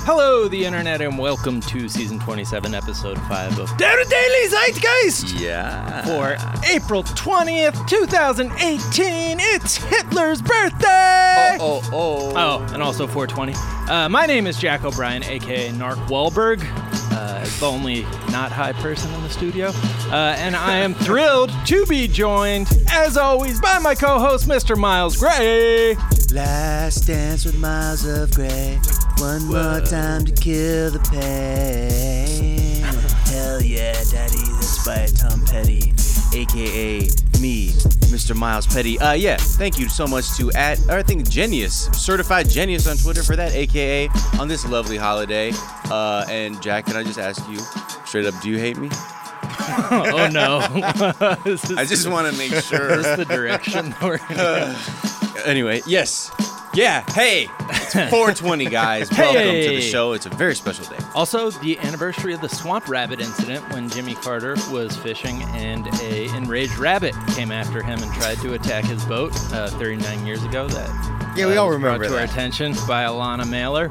Hello, the internet, and welcome to season 27, episode 5 of Der Daily Zeitgeist! Yeah. For April 20th, 2018, it's Hitler's birthday! Oh, and also 420. My name is Jack O'Brien, a.k.a. Narc Wahlberg, the only not high person in the studio. And I am thrilled to be joined, as always, by my co-host, Mr. Miles Gray. Last dance with Miles of Gray. One more time to kill the pain. Hell yeah, daddy, that's by Tom Petty, a.k.a. me, Mr. Miles Petty. Thank you so much to Genius, Certified Genius on Twitter for that, a.k.a. on this lovely holiday. And Jack, can I just ask you, straight up, do you hate me? Oh, no. I just want to make sure. Is this the direction we're in? Anyway, yes. Yeah, hey, it's 420, guys. Welcome to the show. It's a very special day. Also, the anniversary of the swamp rabbit incident when Jimmy Carter was fishing and an enraged rabbit came after him and tried to attack his boat 39 years ago. Yeah, we all remember brought to our attention by Alana Mahler.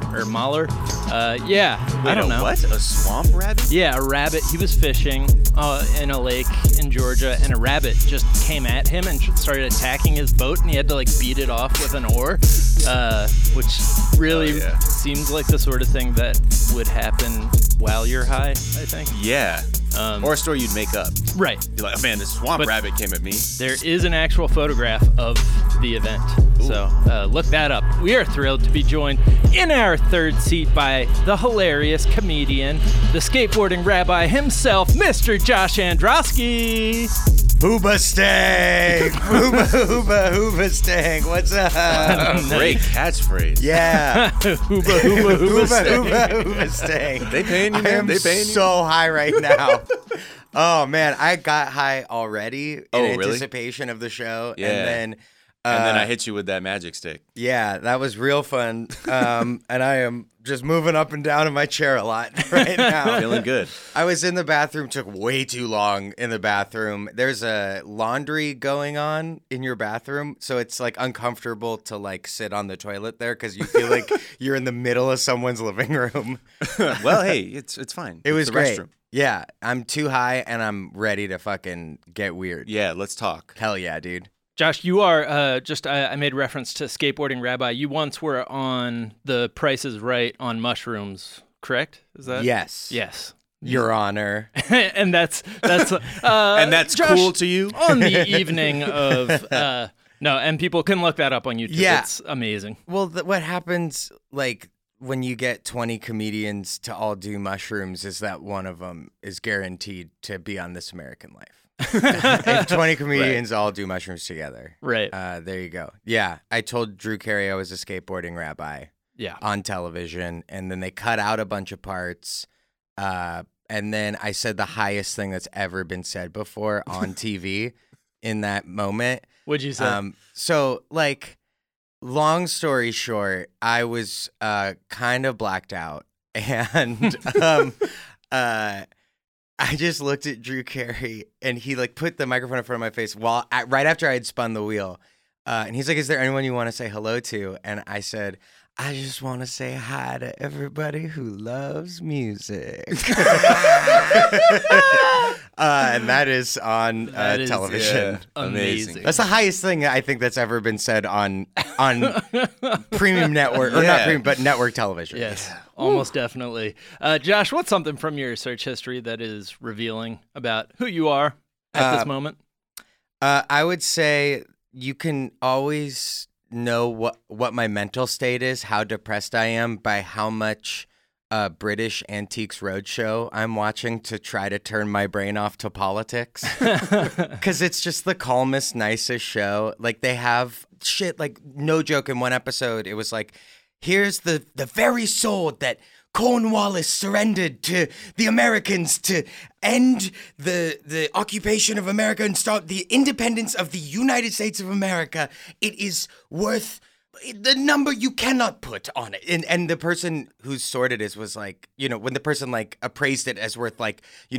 I don't know. What? A swamp rabbit? Yeah, a rabbit. He was fishing in a lake in Georgia, and a rabbit just came at him and started attacking his boat, and he had to beat it off with an oar, which really seems like the sort of thing that would happen while you're high, I think. Yeah. Or a story you'd make up. Right. You're like, oh man, this swamp rabbit came at me. There is an actual photograph of the event. Ooh. So look that up. We are thrilled to be joined in our third seat by the hilarious comedian, the skateboarding rabbi himself, Mr. Josh Androsky. Hooba Stang! Hooba Stang! What's up? Great catchphrase. Yeah. Hooba Stang. They paying you, man? I am so high right now. Oh, man. I got high already in anticipation of the show. Yeah. And then I hit you with that magic stick. Yeah, that was real fun. And I am just moving up and down in my chair a lot right now. Feeling good. I was in the bathroom, took way too long in the bathroom. There's a laundry going on in your bathroom, so it's uncomfortable to sit on the toilet there because you feel like you're in the middle of someone's living room. Well, hey, it's fine. It was the great. Restroom. Yeah, I'm too high and I'm ready to fucking get weird. Yeah, let's talk. Hell yeah, dude. Josh, you are I made reference to skateboarding rabbi. You once were on The Price is Right on mushrooms, correct? Is that? Yes. Your Your Honor. And that's and that's Josh, cool to you? On the evening of no, and people can look that up on YouTube. Yeah. It's amazing. Well, what happens when you get 20 comedians to all do mushrooms is that one of them is guaranteed to be on This American Life. If 20 comedians all do mushrooms together. Right. There you go. Yeah. I told Drew Carey I was a skateboarding rabbi on television, and then they cut out a bunch of parts. And then I said the highest thing that's ever been said before on TV in that moment. What'd you say? Long story short, I was kind of blacked out, and I just looked at Drew Carey, and he put the microphone in front of my face right after I had spun the wheel, and he's like, "Is there anyone you want to say hello to?" And I said, "I just want to say hi to everybody who loves music." And that is on television. Amazing. That's the highest thing I think that's ever been said on premium network, or not premium, but network television. Yes, almost definitely. Josh, what's something from your search history that is revealing about who you are at this moment? I would say you can always know what my mental state is, how depressed I am, by how much British Antiques Roadshow I'm watching to try to turn my brain off to politics. Because it's just the calmest, nicest show. They have shit, no joke, in one episode, it was here's the very sword that Cornwallis surrendered to the Americans to end the occupation of America and start the independence of the United States of America. It is worth the number you cannot put on it. And the person whose sword it is was when the person appraised it as worth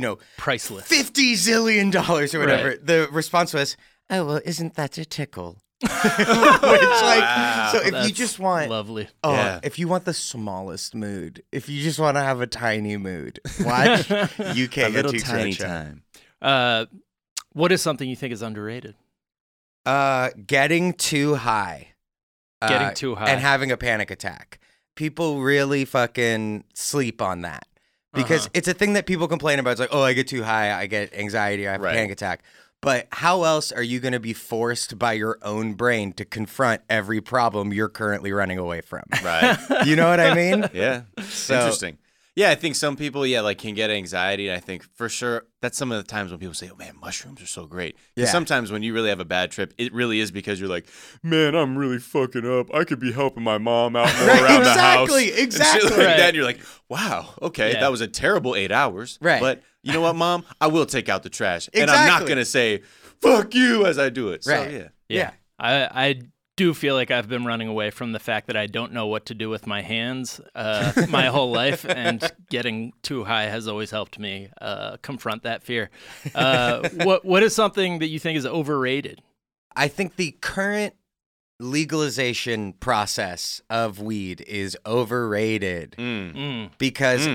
priceless, $50 zillion or whatever, right. The response was, "Oh, well, isn't that a tickle?" So if That's you just want lovely. if you want the smallest mood, if you just want to have a tiny mood, watch UK A little Antiques tiny Roadshow. time. What is something you think is underrated? Getting too high. Getting too high. And having a panic attack. People really fucking sleep on that. Because it's a thing that people complain about. It's like, oh, I get too high, I get anxiety, I have a panic attack. But how else are you going to be forced by your own brain to confront every problem you're currently running away from? Right. You know what I mean? Yeah. So- Interesting. Yeah, I think some people, like can get anxiety. And I think for sure that's some of the times when people say, oh man, mushrooms are so great. Yeah. Sometimes when you really have a bad trip, it really is because you're like, man, I'm really fucking up. I could be helping my mom out more around the house. Exactly. And shit like Right. that. And you're like, wow, okay, Yeah. that was a terrible 8 hours. Right. But you know what, Mom? I will take out the trash. And I'm not Exactly. going to say, fuck you as I do it. Right. So, yeah. Yeah. I do feel like I've been running away from the fact that I don't know what to do with my hands my whole life, and getting too high has always helped me confront that fear. What is something that you think is overrated? I think the current legalization process of weed is overrated because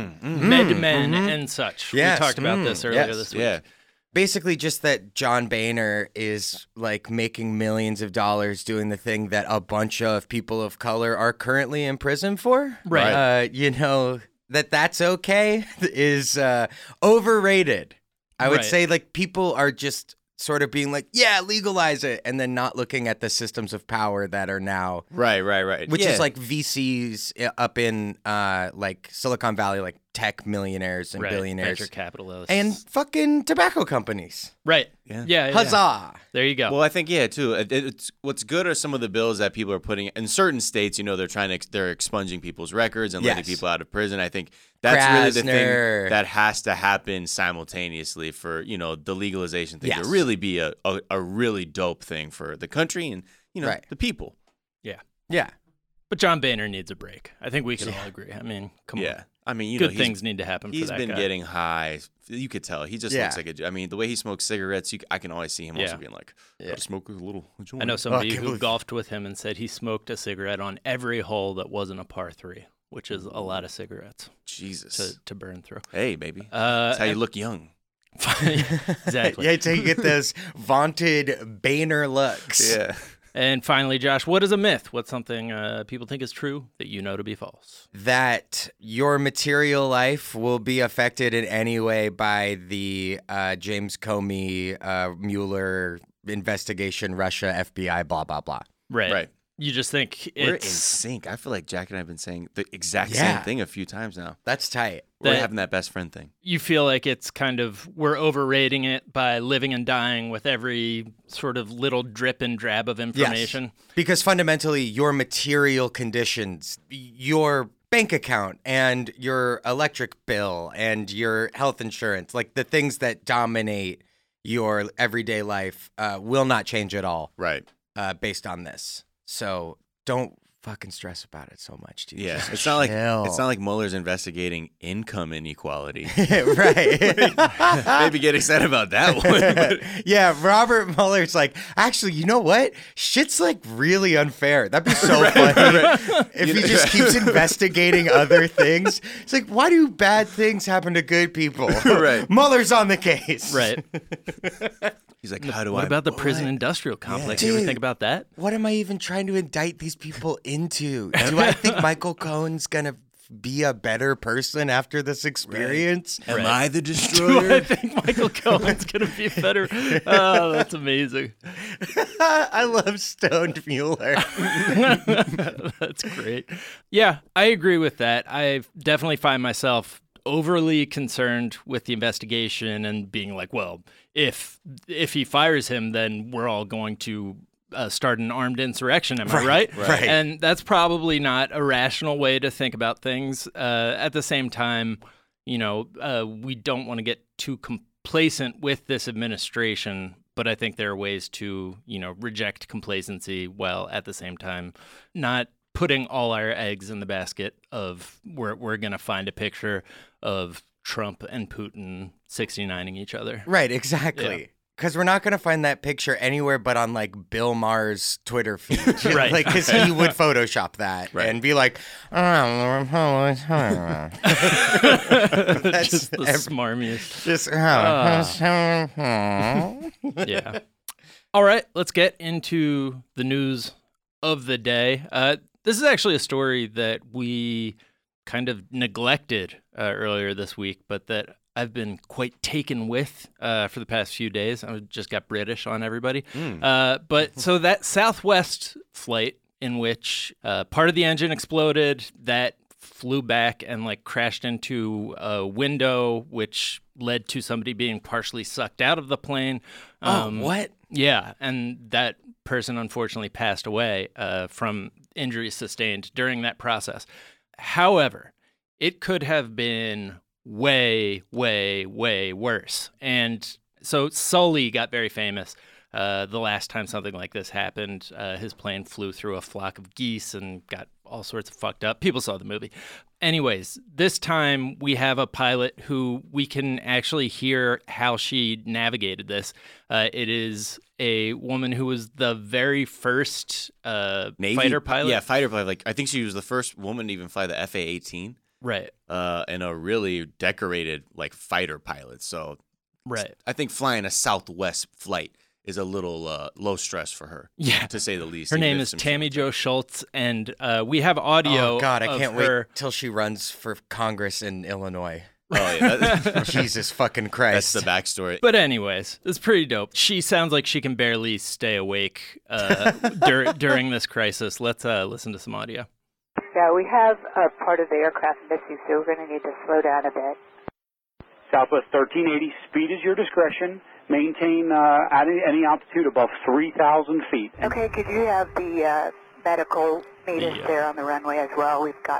MedMen and such. Yes. We talked about this earlier Yes. this week. Yeah. basically just that John Boehner is like making millions of dollars doing the thing that a bunch of people of color are currently in prison for. Right. You know, that's okay is overrated. I would Right. say like people are just sort of being like, yeah, legalize it, and then not looking at the systems of power that are now, Right. which Yeah. is like VCs up in like Silicon Valley, like tech millionaires and Right. billionaires, Venture capitalists. and fucking tobacco companies. right. Yeah. Yeah. Huzzah! There you go. Well, I think too. It's what's good are some of the bills that people are putting in certain states. You know, they're expunging people's records and letting Yes. people out of prison. I think that's really the Krasner. thing that has to happen simultaneously for the legalization thing Yes. to really be a really dope thing for the country and Right. the people. Yeah. But John Boehner needs a break. I think we can all agree. I mean, come on. Yeah, I mean, Good things need to happen for He's that been guy. getting high. You could tell he just Yeah. looks like I mean, the way he smokes cigarettes, I can always see him also Yeah. being like, Yeah. "Gotta smoke a little joint." I know somebody can't who believe- golfed with him and said he smoked a cigarette on every hole that wasn't a par 3, which is a lot of cigarettes Jesus. to burn through. Hey, baby, that's how you look young. Exactly. Yeah, till you get those vaunted Boehner looks. Yeah. And finally, Josh, what is a myth? What's something people think is true that you know to be false? That your material life will be affected in any way by the James Comey, Mueller investigation, Russia, FBI, blah, blah, blah. Right. You just think We're in it's sync. I feel like Jack and I have been saying the exact Yeah. same thing a few times now. That's tight. We're That- having that best friend thing. you feel like it's kind of we're overrating it by living and dying with every sort of little drip and drab of information. Because fundamentally, your material conditions, your bank account and your electric bill and your health insurance, like the things that dominate your everyday life, will not change at all Right. based on this. So don't fucking stress about it so much, dude. Yeah. Just It's not chill. like Mueller's investigating income inequality. Right. Maybe get excited about that one. But Yeah, Robert Mueller's like, actually, you know what? Shit's like really unfair. That'd be so funny if he just keeps investigating other things. It's like, why do bad things happen to good people? Right. Mueller's on the case. Right. he's like, how do What I about the prison industrial complex? You ever Dude. think about that? What am I even trying to indict these people into? Do I think Michael Cohen's gonna be a better person after this experience? Am Right. I the Do I destroyer? think Michael Cohen's going to be better? Oh, that's amazing. I love stoned Mueller. That's great. Yeah, I agree with that. I definitely find myself overly concerned with the investigation and being like, well, if he fires him, then we're all going to start an armed insurrection. Am I right? right. And that's probably not a rational way to think about things. At the same time, we don't want to get too complacent with this administration. But I think there are ways to, reject complacency while at the same time not putting all our eggs in the basket of we're going to find a picture of Trump and Putin 69ing each other. Right, exactly. Because we're not going to find that picture anywhere but on, like, Bill Maher's Twitter feed. Right. Like, because he would Photoshop that and be like, That's just the smarmiest. Just, Yeah. All right, let's get into the news of the day. This is actually a story that we kind of neglected earlier this week, but that I've been quite taken with for the past few days. I just got British on everybody. But so that Southwest flight in which part of the engine exploded, that flew back and like crashed into a window, which led to somebody being partially sucked out of the plane. What? Yeah, and that person unfortunately passed away from injuries sustained during that process. However, it could have been way, way, way worse. And so Sully got very famous the last time something like this happened. His plane flew through a flock of geese and got all sorts of fucked up. People saw the movie. Anyways, this time we have a pilot who we can actually hear how she navigated this. It is a woman who was the very first Navy fighter pilot. Yeah, fighter pilot. Like I think she was the first woman to even fly the FA-18. Right. And a really decorated like fighter pilot. So Right. I think flying a Southwest flight is a little low stress for her. Yeah. To say the least. Her name is Tammy Jo Schultz, and we have audio. Oh, God, I of can't her. wait till she runs for Congress in Illinois. Oh, yeah. Jesus fucking Christ. That's the backstory. But anyways, it's pretty dope. She sounds like she can barely stay awake during this crisis. Let's listen to some audio. Yeah, we have a part of the aircraft missing, so we're going to need to slow down a bit. Southwest 1380, speed is your discretion. Maintain at any altitude above 3,000 feet. Okay, could you have the medical meters there on the runway as well? We've got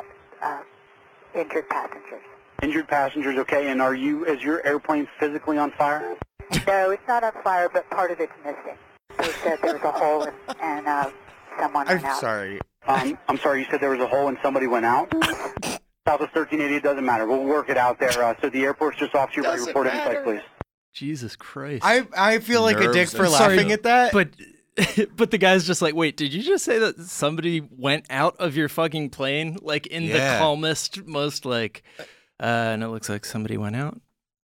injured passengers. Injured passengers, okay, and is your airplane physically on fire? No, it's not on fire, but part of it's missing. They said there was a hole and someone went out. I'm sorry. I'm sorry, you said there was a hole and somebody went out? Southwest 1380, it doesn't matter. We'll work it out there. So the airport's just off to your right. Report in sight, please. Jesus Christ. I feel like a dick for Sorry, laughing at that. But the guy's just like, wait, did you just say that somebody went out of your fucking plane? Like in the calmest, most like, and it looks like somebody went out.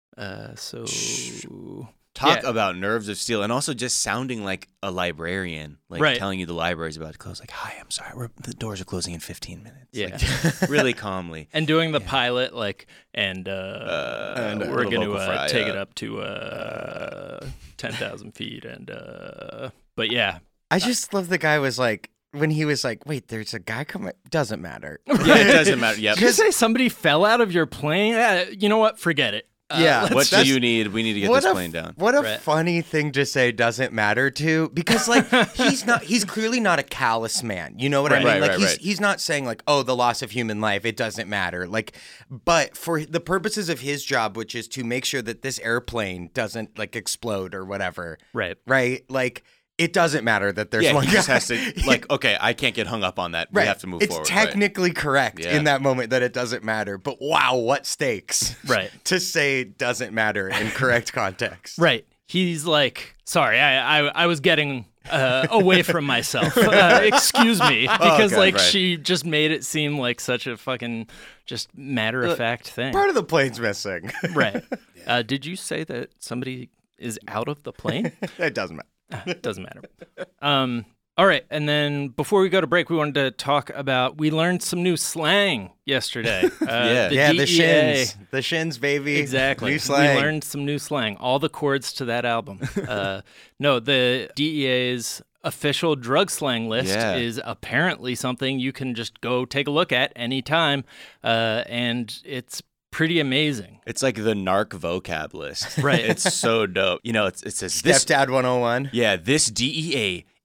Talk about nerves of steel, and also just sounding like a librarian, like telling you the library's about to close. Like, hi, I'm sorry, the doors are closing in 15 minutes. Yeah, like, really calmly, and doing the pilot like, and we're going to take it up to 10,000 feet, and but yeah, I just love the guy was like. When he was like, wait, there's a guy coming. Doesn't matter. Yeah, it doesn't matter. Yeah. Did you say somebody fell out of your plane? You know what? Forget it. What do you need? We need to get this plane down. What a funny thing to say doesn't matter to, because like he's clearly not a callous man. You know what I mean? Like he's not saying like, oh, the loss of human life, it doesn't matter. Like, but for the purposes of his job, which is to make sure that this airplane doesn't like explode or whatever. Right. Like it doesn't matter that there's one guy. He just has to, like, okay, I can't get hung up on that. We have to move forward. It's technically correct in that moment that it doesn't matter. But wow, what stakes. To say doesn't matter in correct context. Right. He's like, sorry, I was getting away from myself. Excuse me. Because she just made it seem like such a fucking just matter-of-fact thing. Part of the plane's missing. Right. Did you say that somebody is out of the plane? It doesn't matter. Doesn't matter. All right, and then before we go to break, we wanted to talk about, we learned some new slang yesterday. The shins, baby. Exactly. New slang. We learned some new slang, all the chords to that album. No, the DEA's official drug slang list is apparently something you can just go take a look at anytime, and it's pretty amazing. It's like the narc vocab list. Right. It's so dope. You know, it says Stepdad 101. Yeah, this DEA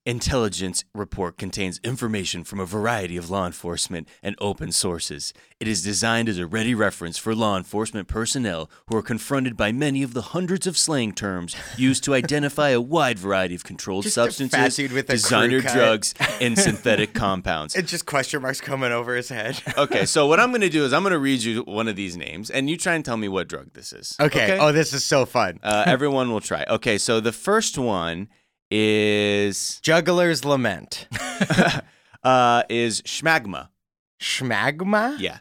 intelligence report contains information from a variety of law enforcement and open sources. It is designed as a ready reference for law enforcement personnel who are confronted by many of the hundreds of slang terms used to identify a wide variety of controlled Just a fat substances, dude with a designer crew cut. drugs, and synthetic compounds. It's just question marks coming over his head. Okay, so what I'm going to do is I'm going to read you one of these names, and you try and tell me what drug this is. Okay. Oh, this is so fun. Everyone will try. Okay, so the first one is Juggler's Lament. is schmagma. Schmagma? Yeah.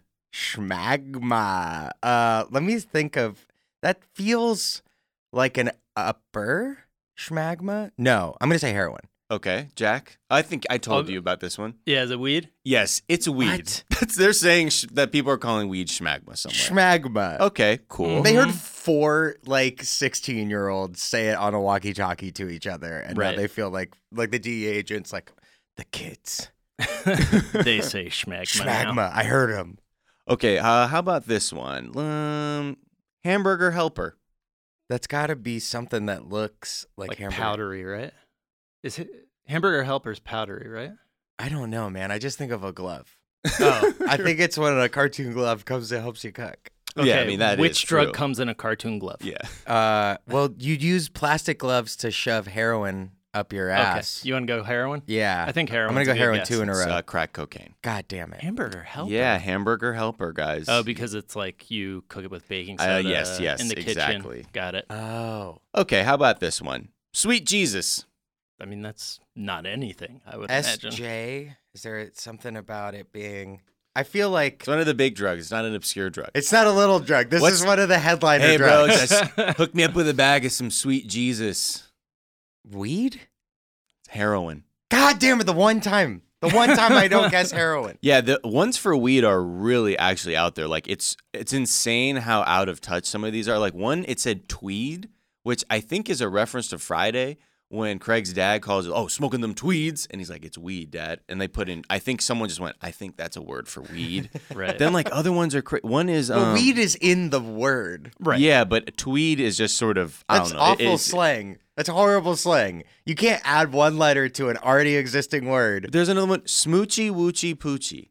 Schmagma. Let me think of that. Feels like an upper schmagma. No, I'm gonna say heroin. Okay, Jack. I think I told you about this one. Yeah, is it weed? Yes, it's weed. What? They're saying that people are calling weed schmagma somewhere. Schmagma. Okay, cool. They heard 4 16-year-olds say it on a walkie-talkie to each other, and now they feel like the DEA agents like the kids. They say schmagma. Schmagma. Now. I heard him. Okay, how about this one? Hamburger helper. That's got to be something that looks like hamburger. Powdery, right? Is it hamburger helper's powdery, right? I don't know, man. I just think of a glove. Oh, I think it's when a cartoon glove comes and helps you cook. okay. Yeah, I mean, that which is drug true. comes in a cartoon glove? Yeah. Well, you'd use plastic gloves to shove heroin up your ass. Okay. You want to go heroin? Yeah. I think heroin. I'm going to go heroin 2 in a It's, row. crack cocaine. God damn it. Hamburger helper. Yeah, hamburger helper, guys. Oh, because it's like you cook it with baking soda. Yes, in the exactly. kitchen. Got it. Oh. Okay, how about this one? Sweet Jesus. I mean, that's not anything, I would imagine. SJ? Is there something about it being... I feel like... It's one of the big drugs. It's not an obscure drug. It's not a little drug. This is one of the headliner Hey, bro, drugs. just hook me up with a bag of some sweet Jesus. Weed? It's heroin. God damn it, the one time I don't guess heroin. Yeah, the ones for weed are really actually out there. Like it's insane how out of touch some of these are. Like one, it said tweed, which I think is a reference to Friday when Craig's dad calls it, oh, smoking them tweeds. And he's like, it's weed, Dad. And they put in, I think someone just went, I think that's a word for weed. Right. Then like other ones are, one is. Well, weed is in the word. Right. Yeah, but tweed is just sort of, I That's don't know. awful slang. That's horrible slang. You can't add one letter to an already existing word. There's another one, smoochy woochie poochie.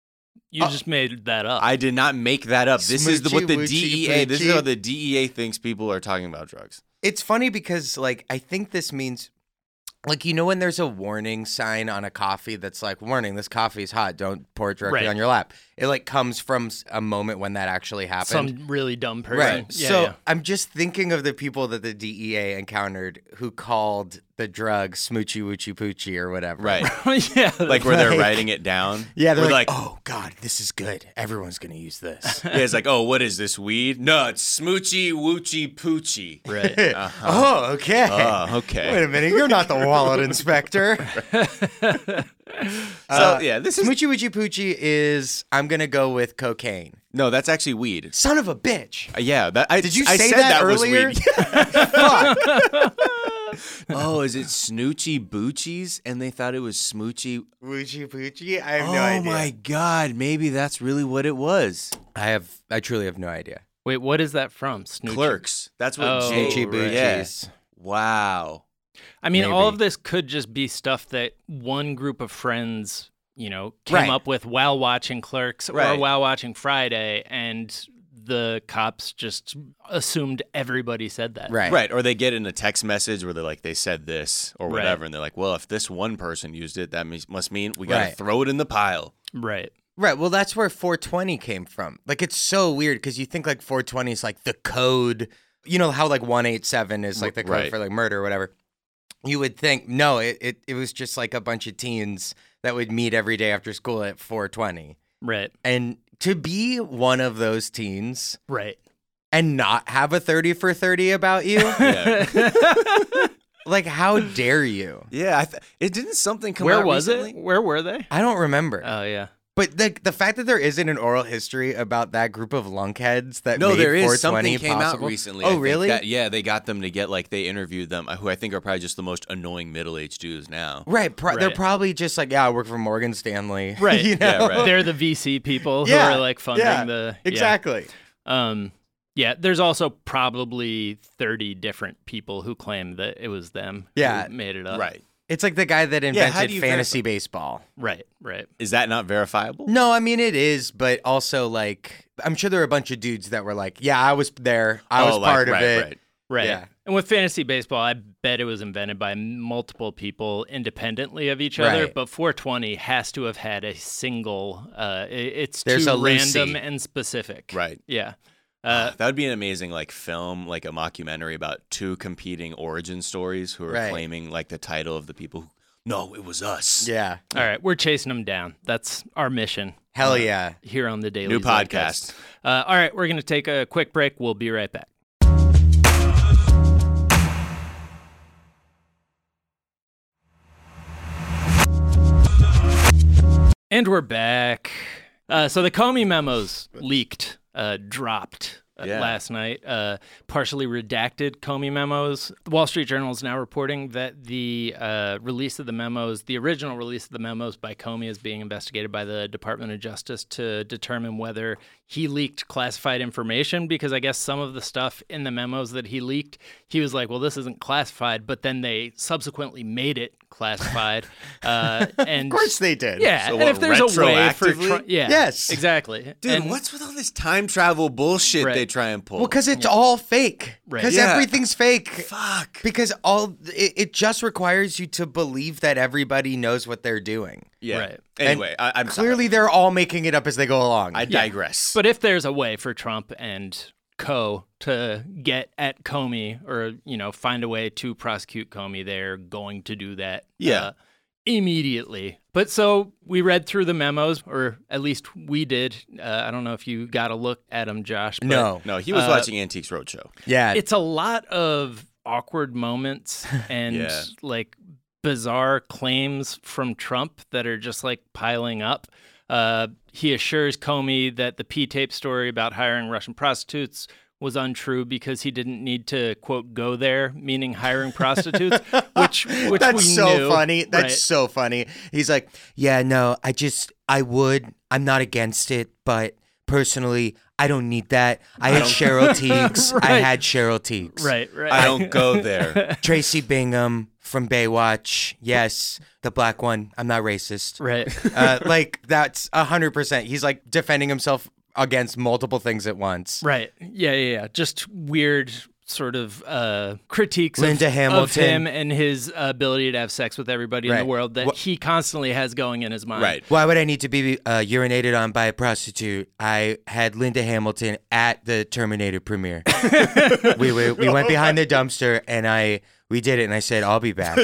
You just made that up. I did not make that up. This is what the Smoochy, DEA. woochie, This is poochie. how the DEA thinks people are talking about drugs. It's funny because, like, I think this means, like, you know, when there's a warning sign on a coffee that's like, warning, this coffee is hot. Don't pour it directly Right. on your lap. It, like, comes from a moment when that actually happened. Some really dumb person. Right. Yeah, so yeah. I'm just thinking of the people that the DEA encountered who called the drug smoochy woochie poochie or whatever. Right. Yeah. Like where they're Like- writing it down. Yeah, they're Where like, oh, God, this is good. Everyone's going to use this. yeah, it's like, oh, what is this, weed? No, it's smoochy woochie poochie. Right. Oh, okay. Oh, okay. Wait a minute. You're not the wallet inspector. So, yeah, this is... Smoochy woochie poochie is, I'm going to go with cocaine. No, that's actually weed. Son of a bitch. Yeah. Did you I say said that was earlier? weed. Fuck. Oh, is it snoochie boochies? And they thought it was smoochy... Woochie poochie? I have no idea. Oh, my God. Maybe that's really what it was. I truly have no idea. Wait, what is that from? Snoochie? Clerks. That's what Oh, Jay... Smoochy right. boochies. Yeah. Wow. I mean, all Maybe. of this could just be stuff that one group of friends, you know, came Right. up with while watching Clerks or Right. while watching Friday, and the cops just assumed everybody said that. Right. Right, or they get in a text message where they're like, they said this or Right. whatever, and they're like, well, if this one person used it, that must mean we got to Right. throw it in the pile. Right. Right. Well, that's where 420 came from. Like, it's so weird because you think like 420 is like the code. You know how like 187 is like the code Right. for like murder or whatever. You would think no, it was just like a bunch of teens that would meet every day after school at 420. Right. And to be one of those teens Right. and not have a 30 for 30 about you, Yeah, like how dare you? yeah. It didn't something come Where out was recently? it? Where were they? I don't remember. Oh, yeah. But the fact that there isn't an oral history about that group of lunkheads that No, made there is 420 something came possible. out recently. Oh, I think really? yeah, they got them to get like they interviewed them, who I think are probably just the most annoying middle-aged dudes now. Right, they're Right. probably just like, yeah, I work for Morgan Stanley. Right. you know? Yeah, right. They're the VC people who Yeah, are like funding yeah, the. Exactly. Yeah. Yeah, there's also probably 30 different people who claim that it was them Yeah. who made it up. Right. It's like the guy that how invented do you fantasy baseball. Right. Is that not verifiable? No, I mean, it is, but also, like, I'm sure there are a bunch of dudes that were like, yeah, I was there. I was part of it. Right. Yeah. And with fantasy baseball, I bet it was invented by multiple people independently of each other. Right. But 420 has to have had a single. It's There's too a Lucy. random and specific. Right. Yeah. That would be an amazing like film, like a mockumentary about two competing origin stories who are Right. claiming like the title of the people who, no, it was us. Yeah. All right, we're chasing them down. That's our mission. Hell yeah. Here on the Daily New Zeitgeist. podcast. All right, we're going to take a quick break. We'll be right back. And we're back. So the Comey memos leaked, dropped last night. Partially redacted Comey memos. The Wall Street Journal is now reporting that the release of the memos, the original release of the memos by Comey, is being investigated by the Department of Justice to determine whether he leaked classified information, because I guess some of the stuff in the memos that he leaked, he was like, well, this isn't classified, but then they subsequently made it classified. And Of course they did. yeah, So and what, if there's a way for retroactively? yeah, Yes. exactly, Dude, and what's with all this time travel bullshit Right. they try and pull? Well, because it's all fake. Right. Because Yeah. everything's fake. Fuck. Because it just requires you to believe that everybody knows what they're doing. Yeah. Right. Anyway, I'm Clearly, they're all making it up as they go along. I digress. But if there's a way for Trump and co to get at Comey, or find a way to prosecute Comey, they're going to do that. Yeah. Immediately. But so we read through the memos, or at least we did. I don't know if you got a look at them, Josh. But No, he was watching Antiques Roadshow. yeah. it's a lot of awkward moments and Yeah. like bizarre claims from Trump that are just like piling up. He assures Comey that the P-tape story about hiring Russian prostitutes was untrue because he didn't need to, quote, go there, meaning hiring prostitutes, which That's we so knew. funny. That's Right. so funny. He's like, yeah, no, I'm not against it, but personally, I don't need that. I had Cheryl Teagues. I Right. had Cheryl Teagues. Right. I don't go there. Tracy Bingham from Baywatch. Yes, the black one. I'm not racist. Right. Like, that's 100%. He's like defending himself against multiple things at once. Right. Yeah. Just weird sort of critiques Linda of Hamilton. him and his ability to have sex with everybody in the Right. world that he constantly has going in his mind. Right. Why would I need to be urinated on by a prostitute? I had Linda Hamilton at the Terminator premiere. we went behind the dumpster and we did it, and I said, I'll be back.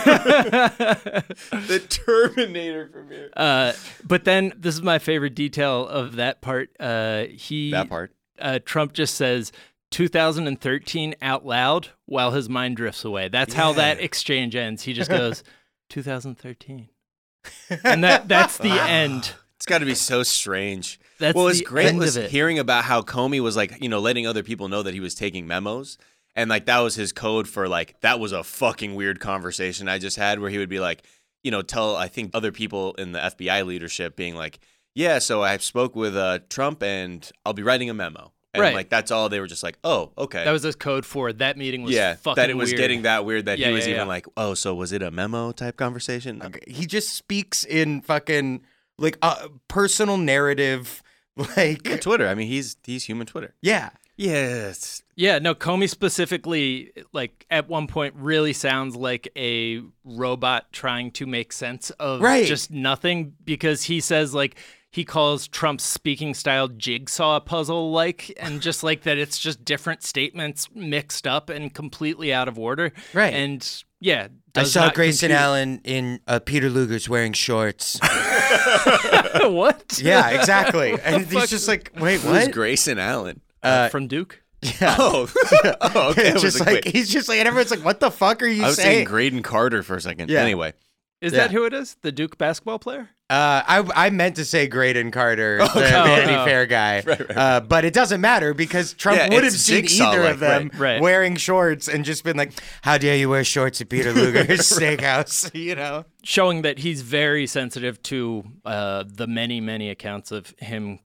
The Terminator premiere. But then this is my favorite detail of that part. That part. Trump just says 2013 out loud while his mind drifts away. That's how that exchange ends. He just goes 2013, and that's the end. It's got to be so strange. That's what was the great end was of it. hearing about how Comey was like, letting other people know that he was taking memos. And like that was his code for like, that was a fucking weird conversation I just had, where he would be like, tell, I think, other people in the FBI leadership being like, yeah, so I spoke with Trump and I'll be writing a memo. And Right. like, that's all. They were just like, oh, okay. That was his code for that meeting was fucking that it was weird. getting that weird that Yeah, he was yeah, even yeah. like, oh, so was it a memo type conversation? He just speaks in fucking, like, personal narrative, like, Yeah, Twitter. I mean, he's human Twitter. yeah. Yes. Yeah, no, Comey specifically, like, at one point really sounds like a robot trying to make sense of Right. just nothing, because he says, like, he calls Trump's speaking style jigsaw puzzle-like, and just like that it's just different statements mixed up and completely out of order. Right. And, yeah. I does saw not Grayson compute. Allen in Peter Luger's wearing shorts. What? Yeah, exactly. And he's just like, wait, Who's what? Grayson Allen? From Duke? Oh, okay. It's just like, he's just like, and everyone's like, what the fuck are you I was saying? saying Graydon Carter for a second. Yeah. Anyway. Is Yeah. that who it is? The Duke basketball player? I meant to say Graydon Carter, the Okay. Vanity Oh. Fair guy, but it doesn't matter because Trump Yeah, would have it's seen Jigsaw, either like, of them right. wearing shorts and just been like, "How dare you wear shorts at Peter Luger's steakhouse?" You know? Showing that he's very sensitive to the many, many accounts of him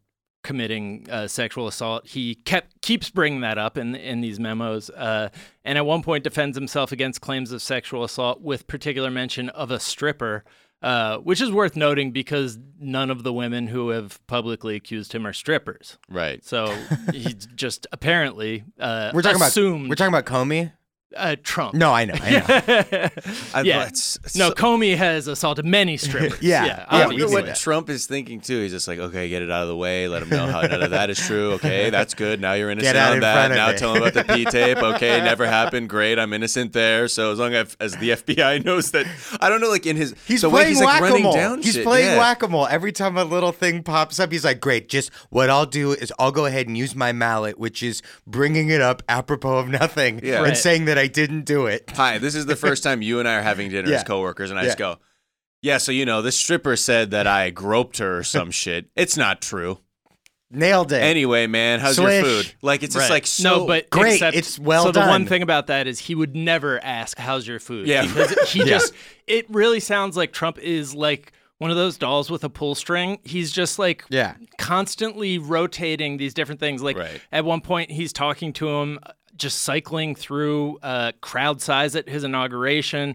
committing sexual assault. He keeps bringing that up in these memos, and at one point defends himself against claims of sexual assault with particular mention of a stripper, which is worth noting because none of the women who have publicly accused him are strippers. Right. So he just apparently We're talking about Comey. Trump. No, I know. Yeah. No, Comey has assaulted many strippers. I wonder obviously. what Trump is thinking too. He's just like, okay, get it out of the way. Let him know how none of that is true. Okay, that's good. Now you're innocent on that. Now tell him about the P tape. Okay, never happened. Great, I'm innocent there. So as long as the FBI knows that, I don't know, like in his, he's the playing way he's like running whack-a-mole. down He's shit. playing whack-a-mole. Every time a little thing pops up, he's like, great. Just what I'll do is I'll go ahead and use my mallet, which is bringing it up apropos of nothing and saying that I didn't do it. Hi, this is the first time you and I are having dinner as coworkers, and I just go, yeah, so this stripper said that I groped her or some shit. It's not true. Nailed it. Anyway, man, how's your food? Like, it's just like so but great. Except, it's well done. So the one thing about that is he would never ask, how's your food? Yeah. Because he it really sounds like Trump is like one of those dolls with a pull string. He's just like constantly rotating these different things. Like at one point he's talking to him, just cycling through crowd size at his inauguration,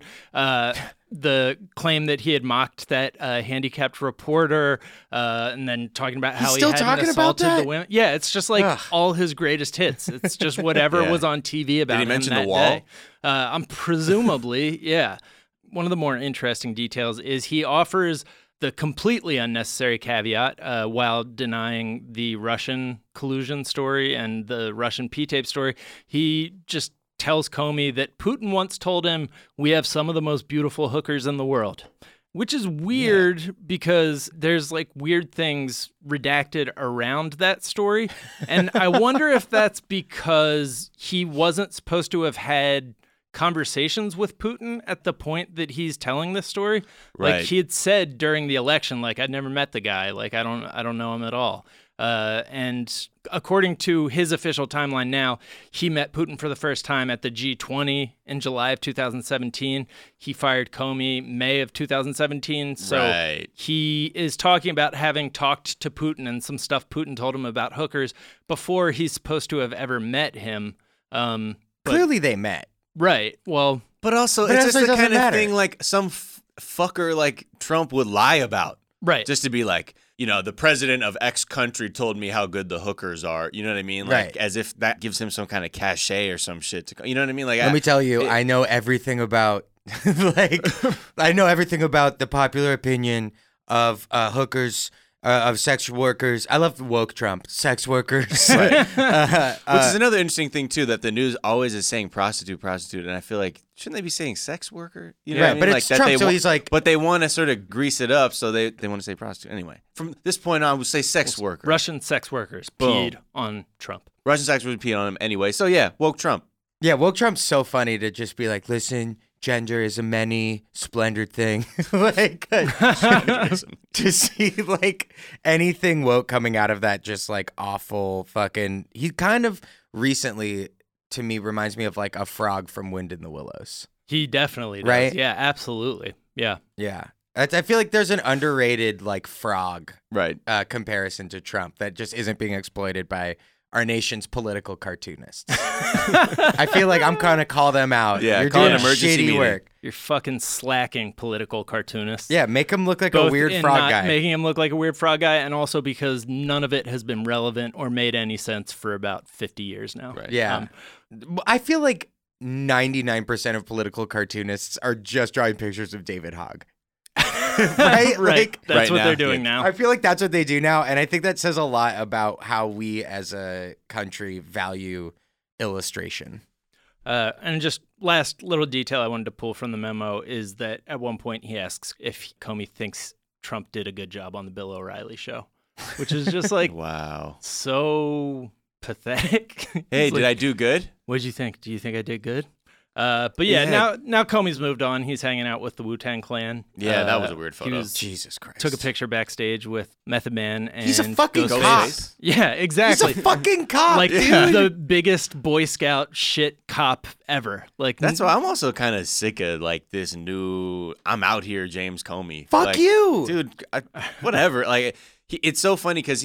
the claim that he had mocked that handicapped reporter, and then talking about how he hadn't assaulted the women. Yeah, it's just like all his greatest hits. It's just whatever was on TV about him. Did he mention that the wall? day. I'm presumably, One of the more interesting details is he offers the completely unnecessary caveat while denying the Russian collusion story and the Russian P-tape story. He just tells Comey that Putin once told him, we have some of the most beautiful hookers in the world, which is weird because there's like weird things redacted around that story. And I wonder if that's because he wasn't supposed to have had conversations with Putin at the point that he's telling this story. Like he had said during the election, like, I'd never met the guy. Like, I don't know him at all. And according to his official timeline now, he met Putin for the first time at the G20 in July of 2017. He fired Comey May of 2017. So he is talking about having talked to Putin and some stuff Putin told him about hookers before he's supposed to have ever met him. Clearly they met. Right. Well, but also it's just the kind of thing like some fucker like Trump would lie about. Right. Just to be like, the president of X country told me how good the hookers are. You know what I mean? Like as if that gives him some kind of cachet or some shit. You know what I mean? Like, let me tell you, I know everything about I know everything about the popular opinion of hookers. Of sex workers. I love woke Trump. Sex workers. Which is another interesting thing, too, that the news always is saying prostitute. And I feel like, shouldn't they be saying sex worker? You know what I mean? But like it's Trump, so he's like... But they want to sort of grease it up, so they want to say prostitute. Anyway, from this point on, we'll say sex worker. Russian sex workers peed on Trump. Russian sex workers peed on him anyway. So, woke Trump. Yeah, woke Trump's so funny to just be like, listen... Gender is a many splendid thing. Like to see like anything woke coming out of that, just like awful fucking. He kind of recently, to me, reminds me of like a frog from Wind in the Willows. He definitely does. Right? Yeah, absolutely. Yeah. Yeah. I feel like there's an underrated like frog comparison to Trump that just isn't being exploited by our nation's political cartoonists. I feel like I'm going to call them out. Yeah, you're call doing an emergency shitty work. You're fucking slacking political cartoonists. Yeah, make him look like Both a weird in frog not guy. Making him look like a weird frog guy, and also because none of it has been relevant or made any sense for about 50 years now. Right. Yeah. I feel like 99% of political cartoonists are just drawing pictures of David Hogg. Right? Like, that's what now, they're doing now. I feel like that's what they do now, and I think that says a lot about how we as a country value illustration. And just last little detail I wanted to pull from the memo is that at one point he asks if Comey thinks Trump did a good job on the Bill O'Reilly show, which is just like wow, so pathetic. Hey, did I do good? What did you think? Do you think I did good? But now Comey's moved on. He's hanging out with the Wu-Tang Clan. Yeah, that was a weird photo. Jesus Christ. Took a picture backstage with Method Man and he's a fucking cop. Yeah, exactly. He's a fucking cop. Like the biggest Boy Scout shit cop ever. Like that's why I'm also kind of sick of like this new I'm out here James Comey. Fuck like, you. Dude, whatever. Like It's so funny because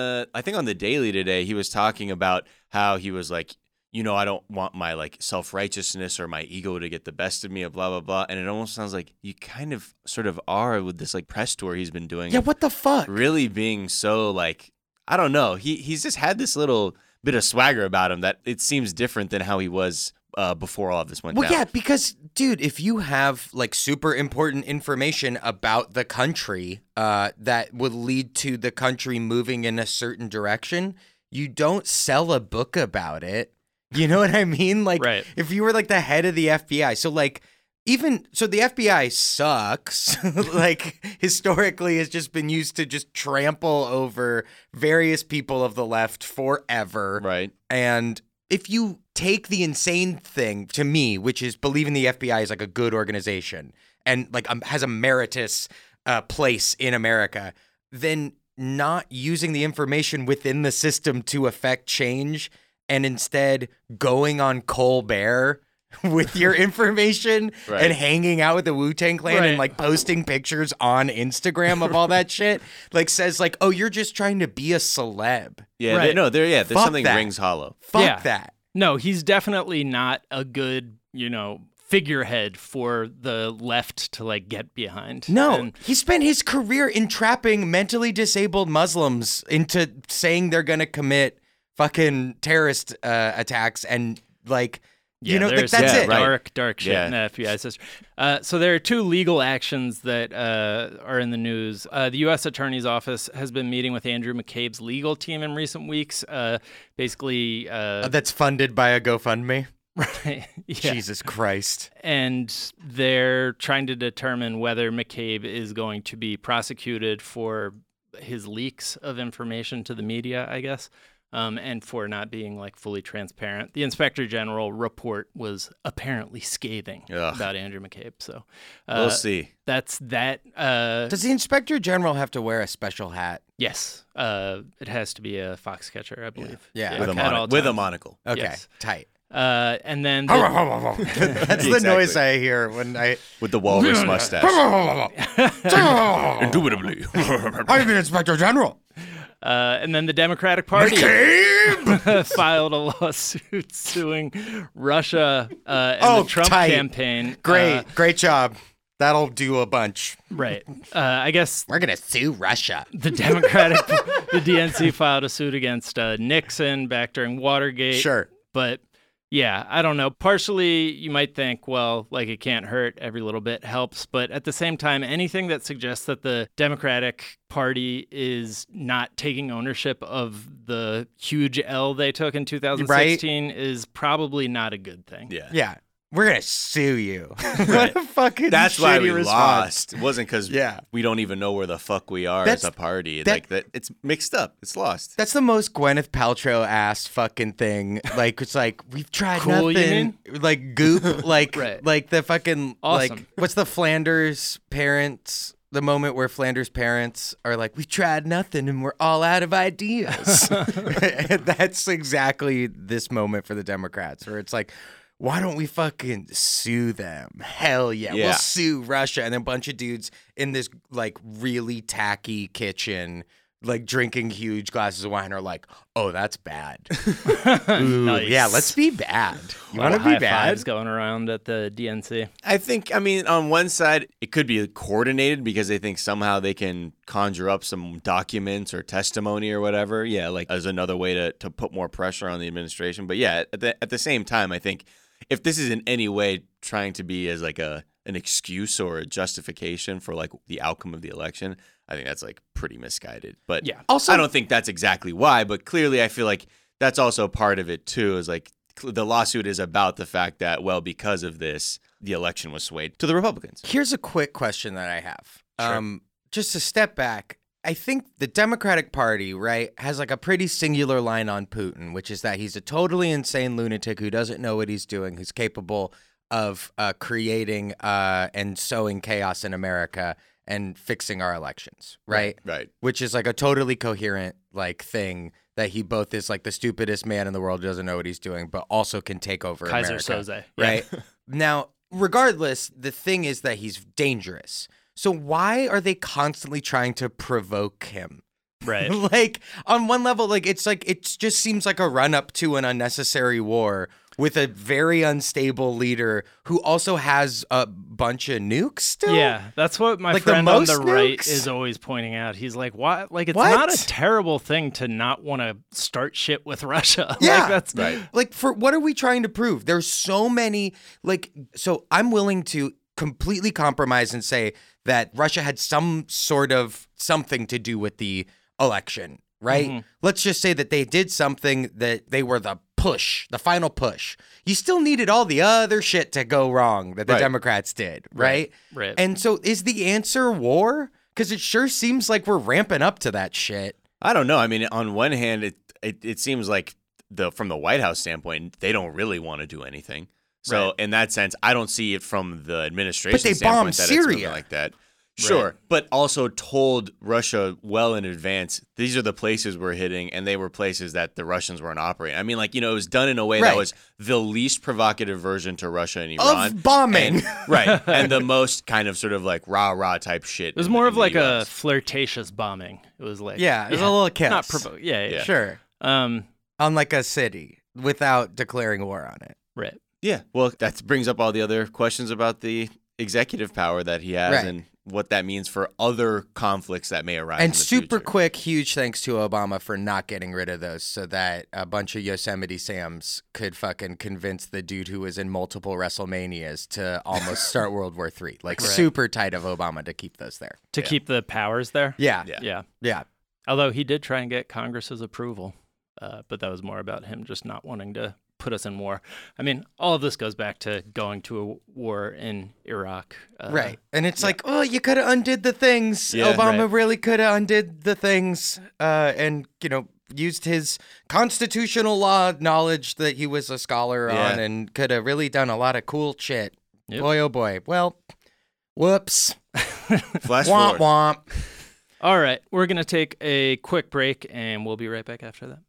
I think on the Daily today, he was talking about how he was like, I don't want my like self-righteousness or my ego to get the best of me, blah, blah, blah. And it almost sounds like you kind of sort of are with this like press tour he's been doing. Yeah, what the fuck? Really being so like, I don't know. He's just had this little bit of swagger about him that it seems different than how he was before all of this went down. Well, yeah, because, dude, if you have like super important information about the country that would lead to the country moving in a certain direction, you don't sell a book about it. You know what I mean? Like, right. If you were like the head of the FBI, so like, the FBI sucks. Like, historically, has just been used to just trample over various people of the left forever. Right. And if you take the insane thing to me, which is believing the FBI is like a good organization and like has a meritorious place in America, then not using the information within the system to affect change and instead going on Colbert with your information right. and hanging out with the Wu-Tang Clan right. and like posting pictures on Instagram of all that shit, like says like, oh, you're just trying to be a celeb. Yeah, right. there's Fuck something that. rings hollow. Fuck that. No, he's definitely not a good, figurehead for the left to like get behind. No, And he spent his career entrapping mentally disabled Muslims into saying they're going to commit fucking terrorist attacks and like, there's that's it. right. Dark shit Yeah. in the FBI system. So there are two legal actions that are in the news. The U.S. Attorney's Office has been meeting with Andrew McCabe's legal team in recent weeks. Basically, That's funded by a GoFundMe. right, yeah. Jesus Christ. And they're trying to determine whether McCabe is going to be prosecuted for his leaks of information to the media, I guess. And for not being like fully transparent. The Inspector General report was apparently scathing about Andrew McCabe. So We'll see. That's that. Does the Inspector General have to wear a special hat? Yes. It has to be a foxcatcher, I believe. Yeah. With, Okay. At all with a times. monocle. Okay, Yes. tight. And then That's the noise Exactly. I hear when I... With the walrus mustache. Indubitably. I'm the Inspector General. and then the Democratic Party filed a lawsuit suing Russia and the Trump tight. campaign. Great job. That'll do a bunch. Right. I guess We're going to sue Russia. the DNC filed a suit against Nixon back during Watergate. Sure. But yeah, I don't know. Partially, you might think, well, like it can't hurt. Every little bit helps. But at the same time, anything that suggests that the Democratic Party is not taking ownership of the huge L they took in 2016 is probably not a good thing. Yeah. Yeah. We're going to sue you. What a fucking That's why shitty we response. lost. It wasn't because Yeah. we don't even know where the fuck we are That's- as a party. that- Like that, it's mixed up. It's lost. That's the most Gwyneth Paltrow ass fucking thing. Like it's like we've tried Cool, you nothing. Like goop. Like Right. like the fucking Awesome. like what's the Flanders parents? The moment where Flanders' parents are like, we've tried nothing and we're all out of ideas. That's exactly this moment for the Democrats, where it's like, why don't we fucking sue them? Hell yeah. Yeah. We'll sue Russia. And then a bunch of dudes in this like really tacky kitchen, like drinking huge glasses of wine, are like, oh, that's bad. Ooh, Nice. yeah, let's be bad. You want to High be bad? fives going around at the DNC. I mean, on one side, it could be coordinated because they think somehow they can conjure up some documents or testimony or whatever. Yeah, like as another way to put more pressure on the administration. But yeah, at the same time, I think if this is in any way trying to be as like an excuse or a justification for like the outcome of the election, I think that's like pretty misguided. But Yeah. Also- I don't think that's exactly why. But clearly, I feel like that's also part of it too. Is like the lawsuit is about the fact that, well, because of this, the election was swayed to the Republicans. Here's a quick question that I have. Just to step back, I think the Democratic Party, right, has like a pretty singular line on Putin, which is that he's a totally insane lunatic who doesn't know what he's doing, who's capable of creating and sowing chaos in America and fixing our elections, right? Right. Which is like a totally coherent like thing that he both is like the stupidest man in the world, doesn't know what he's doing, but also can take over Kaiser America, Soze. Yeah. right? Now, regardless, the thing is that he's dangerous. So why are they constantly trying to provoke him? Right. Like, on one level, like it just seems like a run up to an unnecessary war with a very unstable leader who also has a bunch of nukes still. Yeah, that's what my Like friend the on the most right nukes? is always pointing out. He's like, "What? Like, it's What? not a terrible thing to not want to start shit with Russia." Yeah. Like, that's Right. Like, for what are we trying to prove? There's so many, like, so I'm willing to completely compromise and say that Russia had some sort of something to do with the election, right? Mm-hmm. Let's just say that they did something, that they were the final push. You still needed all the other shit to go wrong that the Right. Democrats did, right? Right. And so is the answer war? Because it sure seems like we're ramping up to that shit. I don't know. I mean, on one hand, it seems like from the White House standpoint, they don't really want to do anything. So Right. in that sense, I don't see it from the administration But they standpoint bombed that it's something Syria. like that. Sure, Right. but also told Russia well in advance, these are the places we're hitting, and they were places that the Russians weren't operating. I mean, like, it was done in a way Right. that was the least provocative version to Russia and Iran. Of bombing. And, right, and the most kind of sort of like rah-rah type shit. It was more of like a flirtatious bombing. It was like, Yeah, it was a little kiss. not yeah. Yeah. Sure. Um, On like a city without declaring war on it. right. Yeah, well, that brings up all the other questions about the executive power that he has Right. and what that means for other conflicts that may arise. And in the super future. quick, huge thanks to Obama for not getting rid of those so that a bunch of Yosemite Sams could fucking convince the dude who was in multiple WrestleManias to almost start World War III. Like, Right. super tight of Obama to keep those there. To keep the powers there. Yeah. Yeah. Yeah. Yeah. Although he did try and get Congress's approval, but that was more about him just not wanting to put us in war. I mean, all of this goes back to going to a war in Iraq. Right. And it's like, oh, you could have undid the things. Yeah. Obama Right. really could have undid the things and, used his constitutional law knowledge that he was a scholar Yeah. on and could have really done a lot of cool shit. Yep. Boy, oh boy. Well, whoops. Flash Womp forward. womp. All right. We're going to take a quick break, and we'll be right back after that.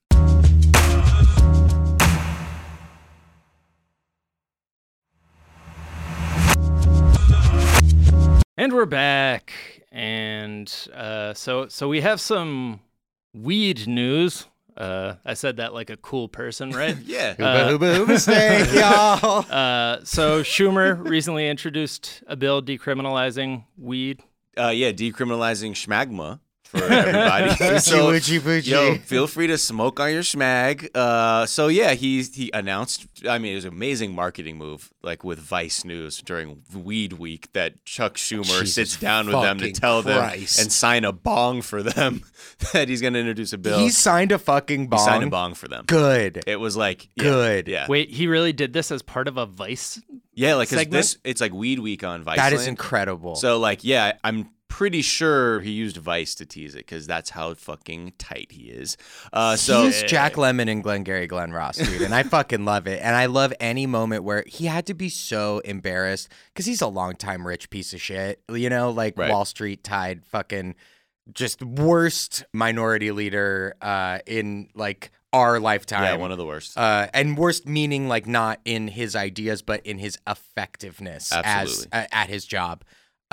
And we're back. And so we have some weed news. I said that like a cool person, right? Yeah. Hooba, hooba, hooba steak, y'all. So Schumer recently introduced a bill decriminalizing weed. Yeah, decriminalizing schmagma for everybody. So, Woochie woochie. yo, feel free to smoke on your schmag. So yeah, he announced. I mean, it was an amazing marketing move, like with Vice News during Weed Week, that Chuck Schumer Jesus sits down with them to fucking tell Christ. them and sign a bong for them that he's going to introduce a bill. He signed a fucking He bong. signed a bong for them. Good. It was like Good. Yeah, Wait, he really did this as part of a Vice? yeah, like 'cause segment? this. It's like Weed Week on Vice. That is Land. incredible. So like, yeah, I'm pretty sure he used Vice to tease it because that's how fucking tight he is. So He's Jack Lemmon and Glengarry Glen Ross, dude, and I fucking love it. And I love any moment where he had to be so embarrassed because he's a longtime rich piece of shit, like Right. Wall Street tied fucking just worst minority leader in like our lifetime. yeah, one of the worst. And worst meaning like not in his ideas, but in his effectiveness Absolutely. at his job.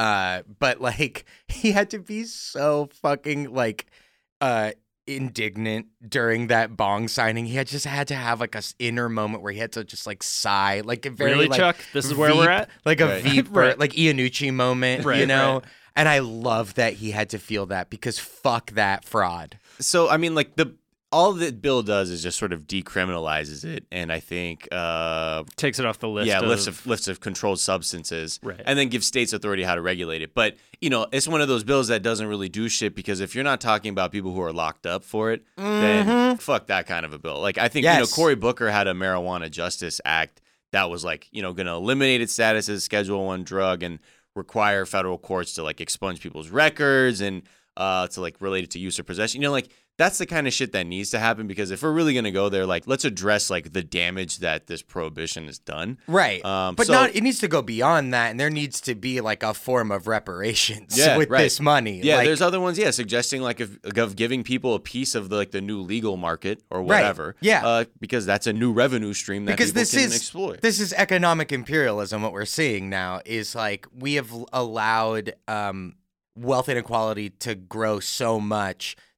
But like he had to be so fucking like indignant during that bong signing. He just had to have like a inner moment where he had to just like sigh, like a very Really, like, Chuck? This is where we're Veep- at? like a Right. Veep Right. like Iannucci moment, Right, right. And I love that he had to feel that because fuck that fraud. So I mean, like all that bill does is just sort of decriminalizes it, and I think Takes it off the list. yeah, of, lists of controlled substances, Right. and then gives states authority how to regulate it. But it's one of those bills that doesn't really do shit because if you're not talking about people who are locked up for it, then fuck that kind of a bill. Like I think Yes. Cory Booker had a Marijuana Justice Act that was like going to eliminate its status as Schedule I drug and require federal courts to like expunge people's records and to like relate it to use or possession. Like that's the kind of shit that needs to happen because if we're really going to go there, like let's address like the damage that this prohibition has done. Right. But so- it needs to go beyond that, and there needs to be like a form of reparations Yeah, with right. this money. Yeah, like, there's other ones. Yeah, suggesting like of giving people a piece of the new legal market or Right. whatever. Yeah. because that's a new revenue stream that because people this can is exploit. this is economic imperialism. What we're seeing now is like we have allowed wealth inequality to grow so much